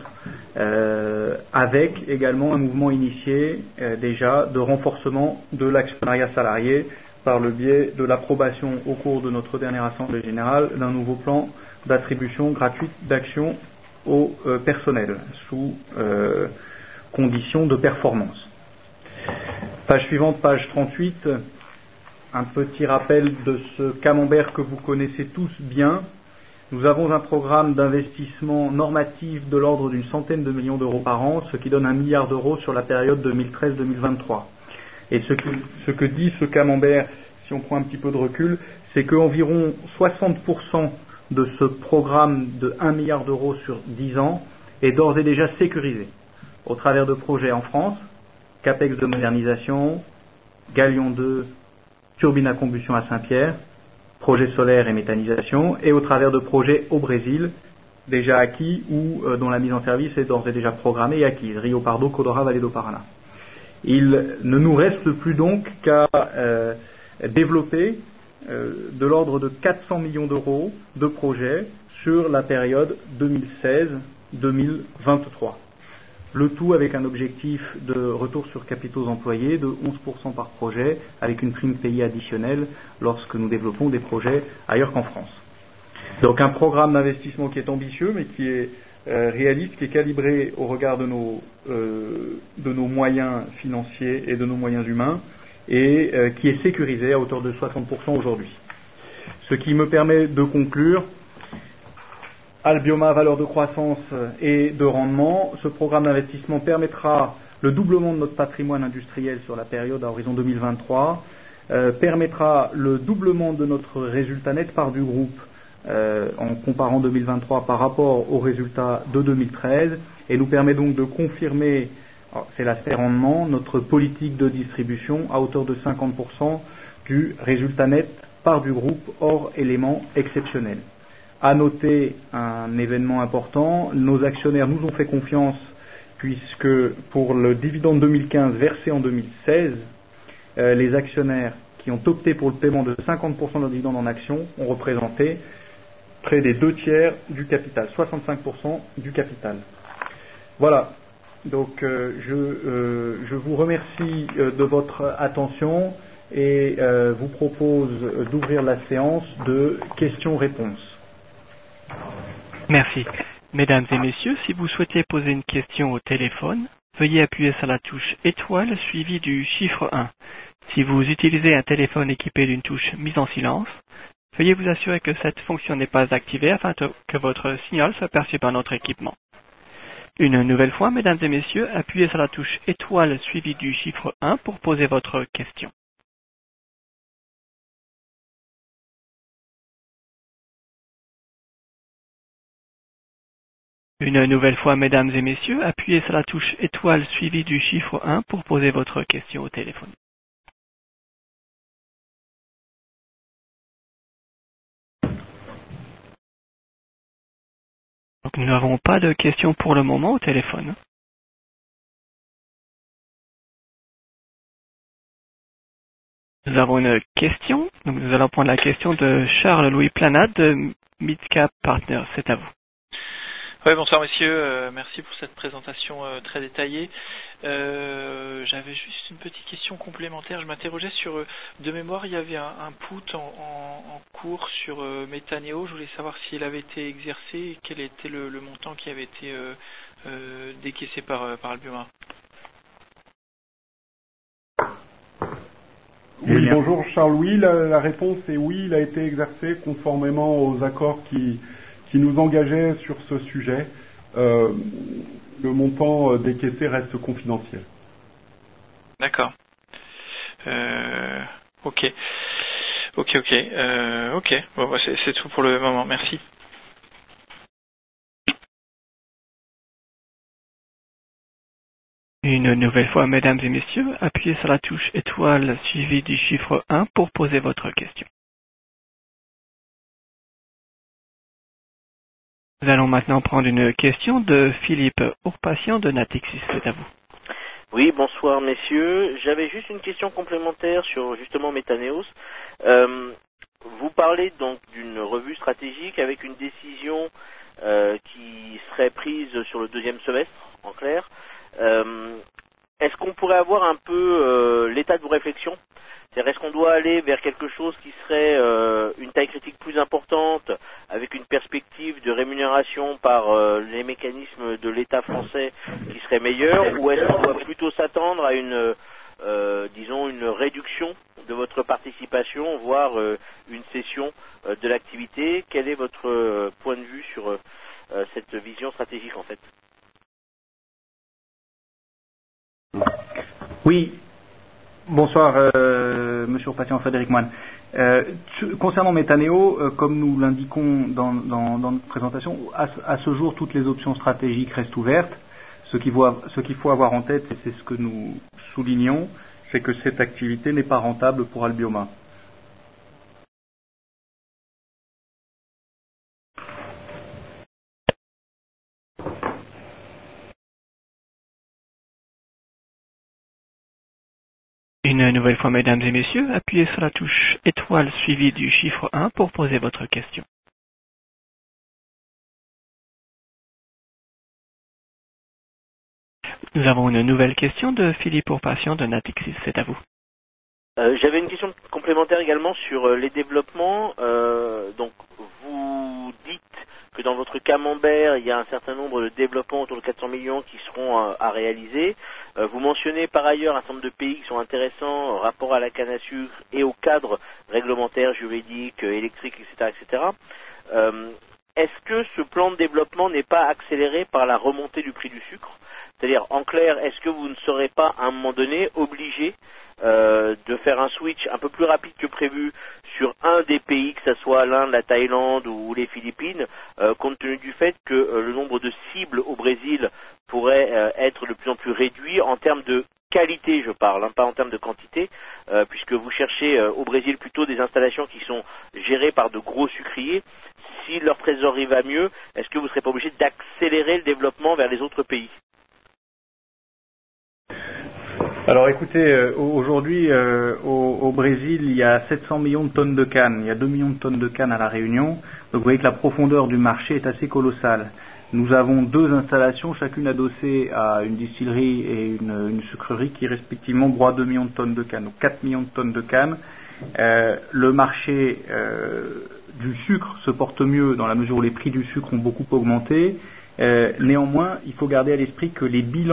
avec également un mouvement initié déjà de renforcement de l'actionnariat salarié par le biais de l'approbation au cours de notre dernière Assemblée générale d'un nouveau plan d'attribution gratuite d'actions au personnel sous conditions de performance. Page suivante, page 38. Un petit rappel de ce camembert que vous connaissez tous bien. Nous avons un programme d'investissement normatif de l'ordre d'une centaine de millions d'euros par an, ce qui donne 1 milliard d'euros sur la période 2013-2023. Et ce que dit ce camembert, si on prend un petit peu de recul, c'est qu'environ 60% de ce programme de 1 milliard d'euros sur 10 ans est d'ores et déjà sécurisé au travers de projets en France, CAPEX de modernisation, Galion 2, turbine à combustion à Saint-Pierre, projet solaire et méthanisation, et au travers de projets au Brésil, déjà acquis ou dont la mise en service est d'ores et déjà programmée et acquise, Rio Pardo, Codora, Vallée do Paraná. Il ne nous reste plus donc qu'à développer de l'ordre de 400 millions d'euros de projets sur la période 2016-2023. Le tout avec un objectif de retour sur capitaux employés de 11% par projet, avec une prime payée additionnelle lorsque nous développons des projets ailleurs qu'en France. Donc un programme d'investissement qui est ambitieux, mais qui est réaliste, qui est calibré au regard de nos moyens financiers et de nos moyens humains, et qui est sécurisé à hauteur de 60% aujourd'hui. Ce qui me permet de conclure. Albioma, valeur de croissance et de rendement. Ce programme d'investissement permettra le doublement de notre patrimoine industriel sur la période à horizon 2023, permettra le doublement de notre résultat net part du groupe en comparant 2023 par rapport au résultat de 2013, et nous permet donc de confirmer, c'est l'aspect rendement, notre politique de distribution à hauteur de 50% du résultat net part du groupe hors éléments exceptionnels. À noter un événement important, nos actionnaires nous ont fait confiance puisque pour le dividende 2015 versé en 2016, les actionnaires qui ont opté pour le paiement de 50% de leur dividende en actions ont représenté près des 2/3 du capital, 65% du capital. Voilà, donc je vous remercie de votre attention et vous propose d'ouvrir la séance de questions-réponses. Merci. Mesdames et messieurs, si vous souhaitez poser une question au téléphone, veuillez appuyer sur la touche étoile suivie du chiffre 1. Si vous utilisez un téléphone équipé d'une touche mise en silence, veuillez vous assurer que cette fonction n'est pas activée afin que votre signal soit perçu par notre équipement. Une nouvelle fois, mesdames et messieurs, appuyez sur la touche étoile suivie du chiffre 1 pour poser votre question. Une nouvelle fois, mesdames et messieurs, appuyez sur la touche étoile suivie du chiffre 1 pour poser votre question au téléphone. Donc, nous n'avons pas de questions pour le moment au téléphone. Nous avons une question. Donc, nous allons prendre la question de Charles-Louis Planade de Midcap Partners. C'est à vous. Oui, bonsoir messieurs, merci pour cette présentation très détaillée. J'avais juste une petite question complémentaire. Je m'interrogeais sur, de mémoire, il y avait un put en cours sur Metaneo. Je voulais savoir s'il avait été exercé et quel était le montant qui avait été décaissé par Albioma. Oui, bonjour Charles-Louis. La réponse est oui, il a été exercé conformément aux accords qui nous engageaient sur ce sujet. Le montant décaissé reste confidentiel. D'accord. Ok. Bon, c'est tout pour le moment. Merci. Une nouvelle fois, mesdames et messieurs, appuyez sur la touche étoile suivie du chiffre 1 pour poser votre question. Nous allons maintenant prendre une question de Philippe Ourpatian de Natixis. C'est à vous. Oui, bonsoir messieurs. J'avais juste une question complémentaire sur justement Metaneos. Vous parlez donc d'une revue stratégique avec une décision qui serait prise sur le deuxième semestre, en clair. Est-ce qu'on pourrait avoir un peu l'état de vos réflexions ? C'est-à-dire, est-ce qu'on doit aller vers quelque chose qui serait une taille critique plus importante, avec une perspective de rémunération par les mécanismes de l'État français qui serait meilleure, ou est-ce qu'on doit plutôt s'attendre à une réduction de votre participation, voire une cession de l'activité ? Quel est votre point de vue sur cette vision stratégique en fait ? Oui, bonsoir Monsieur Ourpatian, Frédéric Moine. Concernant Metaneo, comme nous l'indiquons dans notre présentation, à ce jour, toutes les options stratégiques restent ouvertes. Ce qu'il faut avoir en tête, et c'est ce que nous soulignons, c'est que cette activité n'est pas rentable pour Albioma. Une nouvelle fois, mesdames et messieurs, appuyez sur la touche étoile suivie du chiffre 1 pour poser votre question. Nous avons une nouvelle question de Philippe Ourpatian de Natixis. C'est à vous. J'avais une question complémentaire également sur les développements. Donc, vous dites que dans votre camembert, il y a un certain nombre de développements autour de 400 millions qui seront à réaliser. Vous mentionnez par ailleurs un certain nombre de pays qui sont intéressants en rapport à la canne à sucre et au cadre réglementaire, juridique, électrique, etc. Est-ce que ce plan de développement n'est pas accéléré par la remontée du prix du sucre ? C'est-à-dire, en clair, est-ce que vous ne serez pas à un moment donné obligé de faire un switch un peu plus rapide que prévu sur un des pays, que ce soit l'Inde, la Thaïlande ou les Philippines, compte tenu du fait que le nombre de cibles au Brésil pourrait être de plus en plus réduit en termes de qualité, je parle, pas en termes de quantité, puisque vous cherchez au Brésil plutôt des installations qui sont gérées par de gros sucriers. Si leur trésorerie va mieux, est-ce que vous ne serez pas obligé d'accélérer le développement vers les autres pays ? Alors écoutez, aujourd'hui au Brésil, il y a 700 millions de tonnes de canne, il y a 2 millions de tonnes de canne à La Réunion, donc vous voyez que la profondeur du marché est assez colossale. Nous avons 2 installations, chacune adossée à une distillerie et une sucrerie qui respectivement broient 2 millions de tonnes de canne, donc 4 millions de tonnes de canne. Le marché du sucre se porte mieux dans la mesure où les prix du sucre ont beaucoup augmenté. Néanmoins, il faut garder à l'esprit que les bilans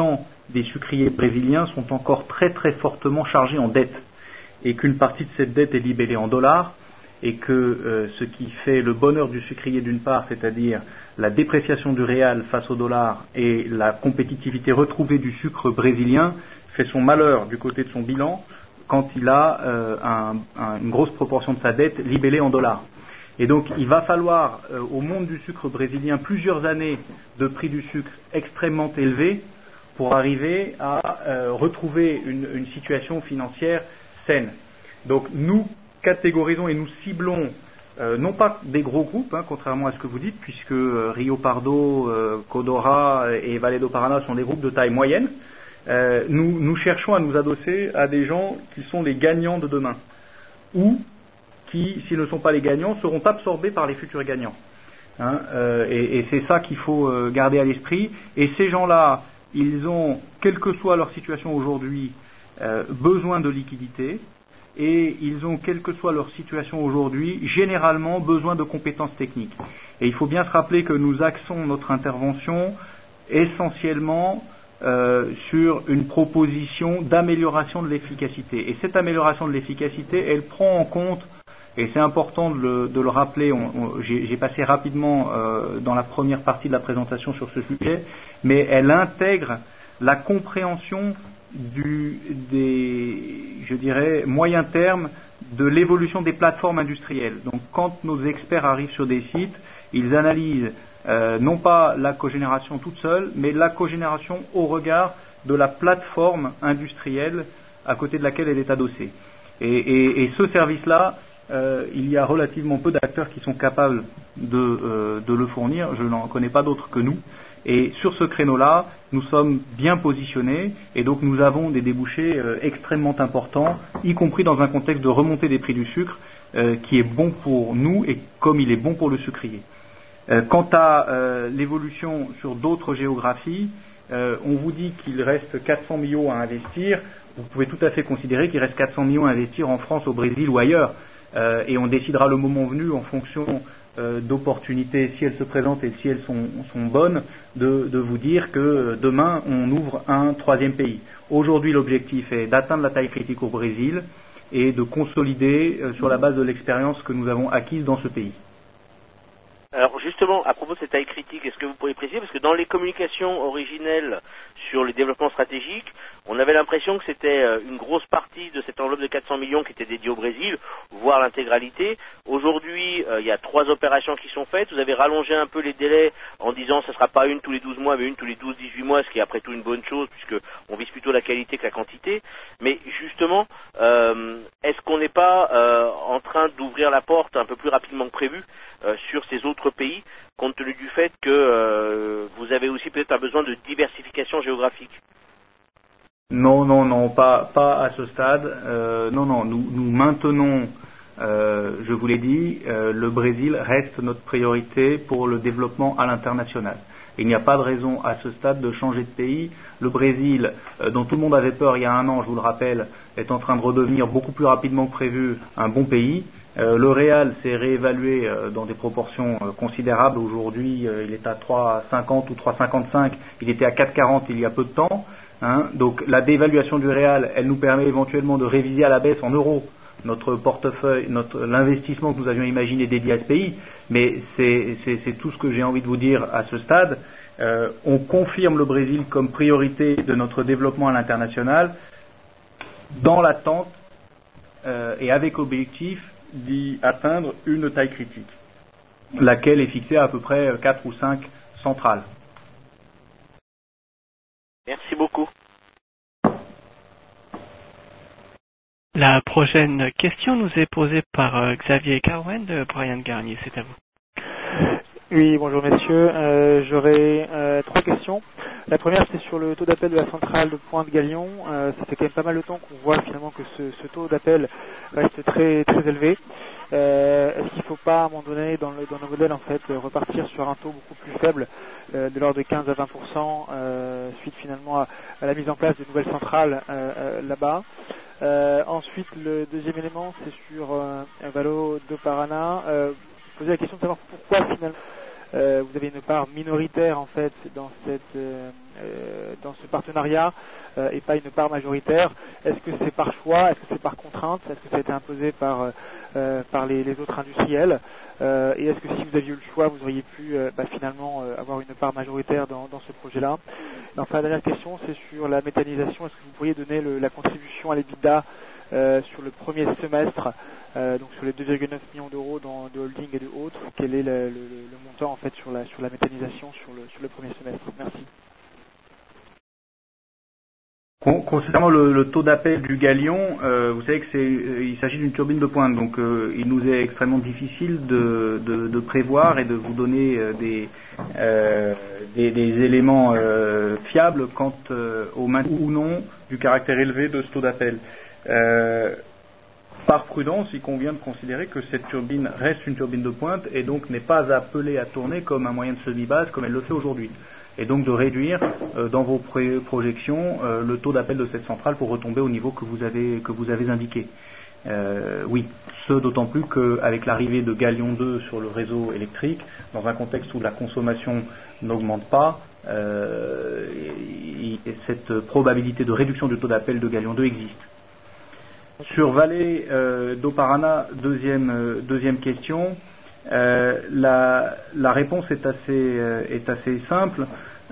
des sucriers brésiliens sont encore très très fortement chargés en dette, et qu'une partie de cette dette est libellée en dollars, et que ce qui fait le bonheur du sucrier d'une part, c'est-à-dire la dépréciation du réal face au dollar et la compétitivité retrouvée du sucre brésilien, fait son malheur du côté de son bilan quand il a une grosse proportion de sa dette libellée en dollars. Et donc il va falloir au monde du sucre brésilien plusieurs années de prix du sucre extrêmement élevés pour arriver à retrouver une situation financière saine. Donc nous catégorisons et nous ciblons non pas des gros groupes, contrairement à ce que vous dites, puisque Rio Pardo, Codora et Vale do Paraná sont des groupes de taille moyenne. Nous cherchons à nous adosser à des gens qui sont les gagnants de demain, ou qui, s'ils ne sont pas les gagnants, seront absorbés par les futurs gagnants. Et c'est ça qu'il faut garder à l'esprit. Et ces gens-là, ils ont, quelle que soit leur situation aujourd'hui, besoin de liquidité, et ils ont, quelle que soit leur situation aujourd'hui, généralement besoin de compétences techniques. Et il faut bien se rappeler que nous axons notre intervention essentiellement sur une proposition d'amélioration de l'efficacité. Et cette amélioration de l'efficacité, elle prend en compte, et c'est important de le rappeler, j'ai passé rapidement dans la première partie de la présentation sur ce sujet, mais elle intègre la compréhension je dirais, moyen terme de l'évolution des plateformes industrielles. Donc quand nos experts arrivent sur des sites, ils analysent non pas la cogénération toute seule, mais la cogénération au regard de la plateforme industrielle à côté de laquelle elle est adossée. Et ce service-là, il y a relativement peu d'acteurs qui sont capables de le fournir. Je n'en connais pas d'autres que nous. Et sur ce créneau-là, nous sommes bien positionnés et donc nous avons des débouchés extrêmement importants, y compris dans un contexte de remontée des prix du sucre qui est bon pour nous et comme il est bon pour le sucrier. Quant à l'évolution sur d'autres géographies, on vous dit qu'il reste 400 millions à investir. Vous pouvez tout à fait considérer qu'il reste 400 millions à investir en France, au Brésil ou ailleurs. Et on décidera le moment venu en fonction d'opportunités, si elles se présentent et si elles sont bonnes, de vous dire que demain on ouvre un troisième pays. Aujourd'hui, l'objectif est d'atteindre la taille critique au Brésil et de consolider sur la base de l'expérience que nous avons acquise dans ce pays. Alors justement, à propos de cette taille critique, est-ce que vous pourriez préciser, parce que dans les communications originelles sur les développements stratégiques, on avait l'impression que c'était une grosse partie de cette enveloppe de 400 millions qui était dédiée au Brésil, voire l'intégralité. Aujourd'hui, il y a 3 opérations qui sont faites. Vous avez rallongé un peu les délais en disant que ce ne sera pas une tous les 12 mois, mais une tous les 12-18 mois, ce qui est après tout une bonne chose, puisqu'on vise plutôt la qualité que la quantité. Mais justement, est-ce qu'on n'est pas en train d'ouvrir la porte un peu plus rapidement que prévu sur ces autres pays, compte tenu du fait que vous avez aussi peut-être un besoin de diversification géographique? Non, pas à ce stade. Nous maintenons, je vous l'ai dit, le Brésil reste notre priorité pour le développement à l'international. Il n'y a pas de raison à ce stade de changer de pays. Le Brésil, dont tout le monde avait peur il y a un an, je vous le rappelle, est en train de redevenir beaucoup plus rapidement que prévu un bon pays. Le réal s'est réévalué dans des proportions considérables. Aujourd'hui, il est à 3,50 ou 3,55. Il était à 4,40 il y a peu de temps. Donc la dévaluation du réal, elle nous permet éventuellement de réviser à la baisse en euros notre portefeuille, l'investissement que nous avions imaginé dédié à ce pays. Mais c'est tout ce que j'ai envie de vous dire à ce stade. On confirme le Brésil comme priorité de notre développement à l'international dans l'attente et avec objectif d'y atteindre une taille critique, laquelle est fixée à peu près 4 ou 5 centrales. Merci beaucoup. La prochaine question nous est posée par Xavier Carwen de Brian Garnier. C'est à vous. Oui, bonjour messieurs. J'aurais 3 questions. La première, c'est sur le taux d'appel de la centrale de Pointe-Galion. Ça fait quand même pas mal de temps qu'on voit finalement que ce taux d'appel reste très très élevé. Est-ce qu'il ne faut pas à un moment donné dans nos modèles en fait repartir sur un taux beaucoup plus faible de l'ordre de 15 à 20% suite finalement à la mise en place de nouvelles centrales là-bas. Ensuite, le deuxième élément, c'est sur Vale do Paraná. Poser la question de savoir pourquoi finalement vous avez une part minoritaire en fait dans ce partenariat et pas une part majoritaire. Est-ce que c'est par choix? Est-ce que c'est par contrainte? Est-ce que ça a été imposé par les autres industriels? Et est-ce que si vous aviez eu le choix, vous auriez pu finalement avoir une part majoritaire dans ce projet-là? Et enfin, la dernière question, c'est sur la méthanisation. Est-ce que vous pourriez donner la contribution à l'EBITDA sur le premier semestre, donc sur les 2,9 millions d'euros de holding et de autres? Quel est le montant en fait sur la méthanisation sur le premier semestre? Merci. Concernant le taux d'appel du Galion, vous savez que il s'agit d'une turbine de pointe, donc il nous est extrêmement difficile de prévoir et de vous donner des éléments fiables quant au maintien ou non du caractère élevé de ce taux d'appel. Par prudence, il convient de considérer que cette turbine reste une turbine de pointe et donc n'est pas appelée à tourner comme un moyen de semi-base comme elle le fait aujourd'hui. Et donc de réduire dans vos projections le taux d'appel de cette centrale pour retomber au niveau que vous avez indiqué. Oui, ce d'autant plus qu'avec l'arrivée de Galion 2 sur le réseau électrique, dans un contexte où la consommation n'augmente pas, cette probabilité de réduction du taux d'appel de Galion 2 existe. Sur Vallée d'Oparana, deuxième question. La réponse est assez simple.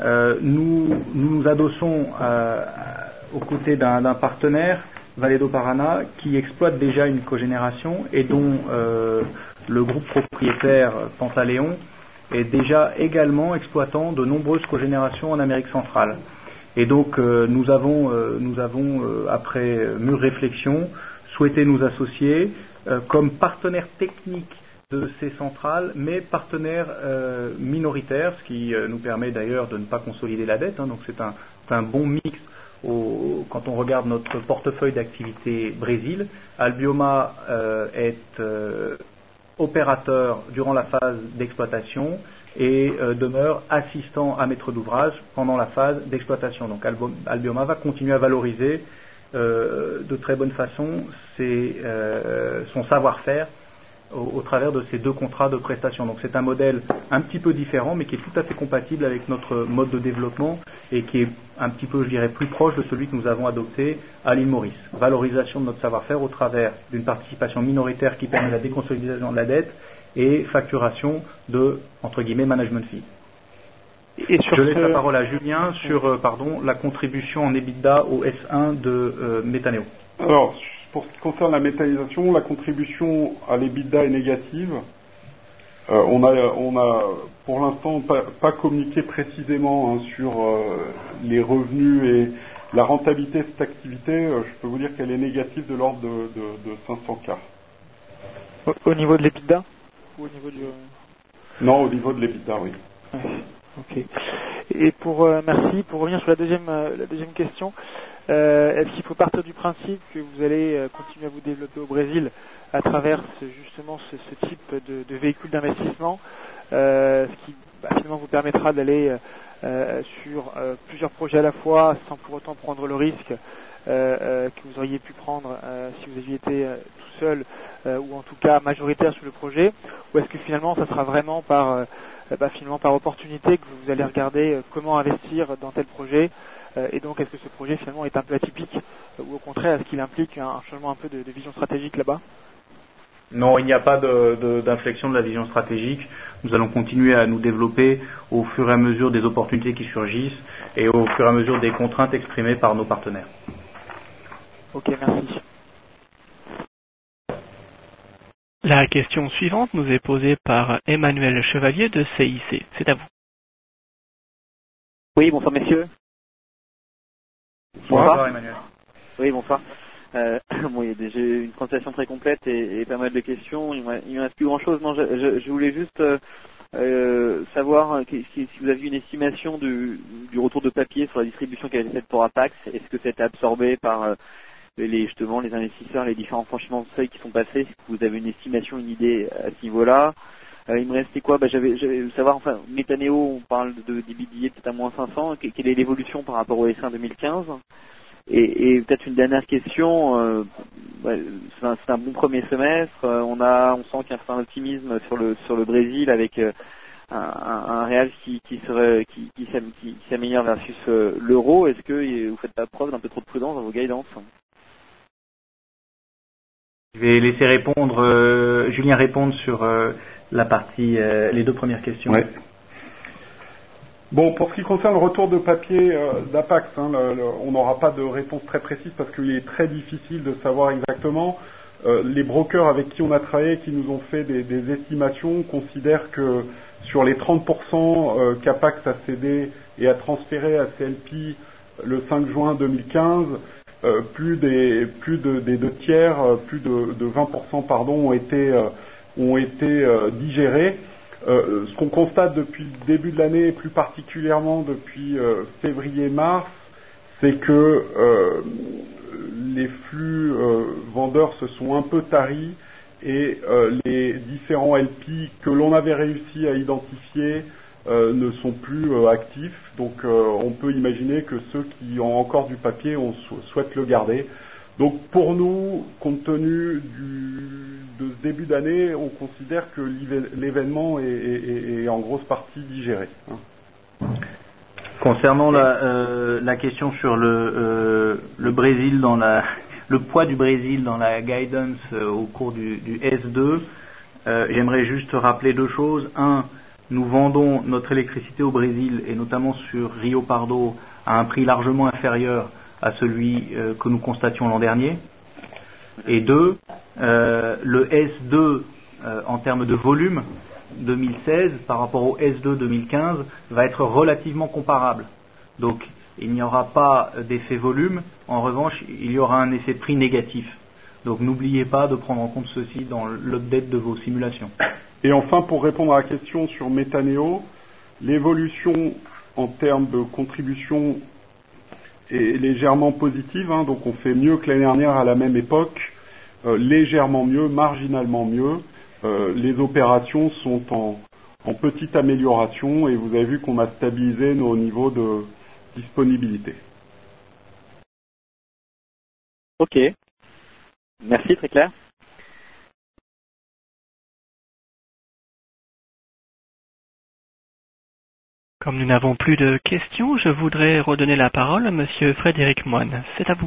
Nous adossons aux côtés d'un partenaire, Vallée d'Oparana, qui exploite déjà une cogénération et dont le groupe propriétaire Pantaléon est déjà également exploitant de nombreuses cogénérations en Amérique centrale. Et donc nous avons après mûre réflexion souhaité nous associer comme partenaire technique de ces centrales, mais partenaire minoritaire, ce qui nous permet d'ailleurs de ne pas consolider la dette. Donc c'est un bon mix quand on regarde notre portefeuille d'activité Brésil. Albioma est opérateur durant la phase d'exploitation et demeure assistant à maître d'ouvrage pendant la phase d'exploitation. Donc Albioma va continuer à valoriser de très bonne façon son savoir-faire au travers de ces deux contrats de prestation. Donc c'est un modèle un petit peu différent, mais qui est tout à fait compatible avec notre mode de développement et qui est un petit peu, je dirais, plus proche de celui que nous avons adopté à l'île Maurice. Valorisation de notre savoir-faire au travers d'une participation minoritaire qui permet la déconsolidation de la dette et facturation de, entre guillemets, management fee. Je laisse la parole à Julien sur la contribution en EBITDA au S1 de Méthanéo. Alors, pour ce qui concerne la méthanisation, la contribution à l'EBITDA est négative. On a pour l'instant pas communiqué précisément sur les revenus et la rentabilité de cette activité. Je peux vous dire qu'elle est négative de l'ordre de 500K. Au niveau de l'EBITDA ou au niveau du... Non, au niveau de l'EBITDA, oui. Ok. Et merci. Pour revenir sur la deuxième question, est-ce qu'il faut partir du principe que vous allez continuer à vous développer au Brésil à travers justement ce type de véhicule d'investissement, ce qui finalement vous permettra d'aller sur plusieurs projets à la fois sans pour autant prendre le risque que vous auriez pu prendre si vous aviez été tout seul ou en tout cas majoritaire sur le projet, ou est-ce que finalement ça sera vraiment par opportunité que vous allez regarder comment investir dans tel projet, et donc est-ce que ce projet finalement est un peu atypique ou au contraire est-ce qu'il implique un changement un peu de vision stratégique là-bas? Non, il n'y a pas d'inflexion de la vision stratégique. Nous allons continuer à nous développer au fur et à mesure des opportunités qui surgissent et au fur et à mesure des contraintes exprimées par nos partenaires. Ok, merci. La question suivante nous est posée par Emmanuel Chevalier de CIC. C'est à vous. Oui, bonsoir messieurs. Bonsoir Emmanuel. Oui, bonsoir. Il y a déjà une présentation très complète et pas mal de questions. Il ne reste plus grand-chose. Non, je voulais juste savoir si vous aviez une estimation du retour de papier sur la distribution qui a été faite pour Apax. Est-ce que c'était absorbé par les investisseurs, les différents franchiments de seuil qui sont passés? Est-ce que vous avez une estimation, une idée à ce niveau-là? Il me restait quoi? J'avais savoir, Méthanéo, on parle d'EBITDA peut-être à moins 500. Quelle est l'évolution par rapport au S1 2015? Et peut-être une dernière question. C'est un bon premier semestre. On sent qu'il y a un certain optimisme sur le Brésil avec un réal qui s'améliore versus l'euro. Est-ce que vous faites pas preuve d'un peu trop de prudence dans vos guidances? Je vais laisser Julien répondre sur la partie, les deux premières questions. Ouais. Bon, pour ce qui concerne le retour de papier d'Apax, on n'aura pas de réponse très précise parce qu'il est très difficile de savoir exactement. Les brokers avec qui on a travaillé, qui nous ont fait des estimations, considèrent que sur les 30% qu'Apax a cédé et a transféré à CLP le 5 juin 2015, plus des deux tiers, plus de 20% ont été digérés. Ce qu'on constate depuis le début de l'année, et plus particulièrement depuis février-mars, c'est que les flux vendeurs se sont un peu taris et les différents LP que l'on avait réussi à identifier ne sont plus actifs. Donc on peut imaginer que ceux qui ont encore du papier souhaitent le garder. Donc pour nous, compte tenu de ce début d'année, on considère que l'événement est en grosse partie digéré. Concernant la question sur le Brésil le poids du Brésil dans la guidance au cours du S2, j'aimerais juste rappeler deux choses. Un, nous vendons notre électricité au Brésil et notamment sur Rio Pardo à un prix largement inférieur à celui que nous constations l'an dernier. Et deux, le S2 en termes de volume 2016 par rapport au S2 2015 va être relativement comparable. Donc il n'y aura pas d'effet volume, en revanche il y aura un effet prix négatif. Donc n'oubliez pas de prendre en compte ceci dans l'update de vos simulations. Et enfin, pour répondre à la question sur Métanéo, l'évolution en termes de contribution est légèrement positive, donc on fait mieux que l'année dernière à la même époque, légèrement mieux, marginalement mieux. Les opérations sont en petite amélioration et vous avez vu qu'on a stabilisé nos niveaux de disponibilité. Ok. Merci, très clair. Comme nous n'avons plus de questions, je voudrais redonner la parole à Monsieur Frédéric Moine. C'est à vous.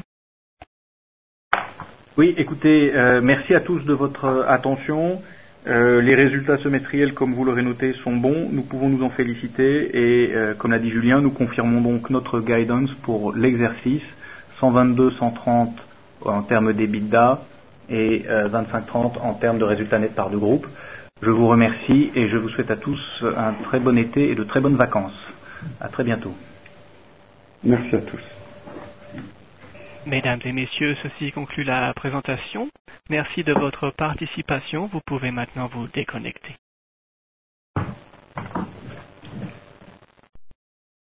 Oui, écoutez, merci à tous de votre attention. Les résultats semestriels, comme vous l'aurez noté, sont bons. Nous pouvons nous en féliciter et, comme l'a dit Julien, nous confirmons donc notre guidance pour l'exercice 122-130 en termes d'EBITDA et 25-30 en termes de résultats nets par deux groupes. Je vous remercie et je vous souhaite à tous un très bon été et de très bonnes vacances. À très bientôt. Merci à tous. Mesdames et messieurs, ceci conclut la présentation. Merci de votre participation. Vous pouvez maintenant vous déconnecter.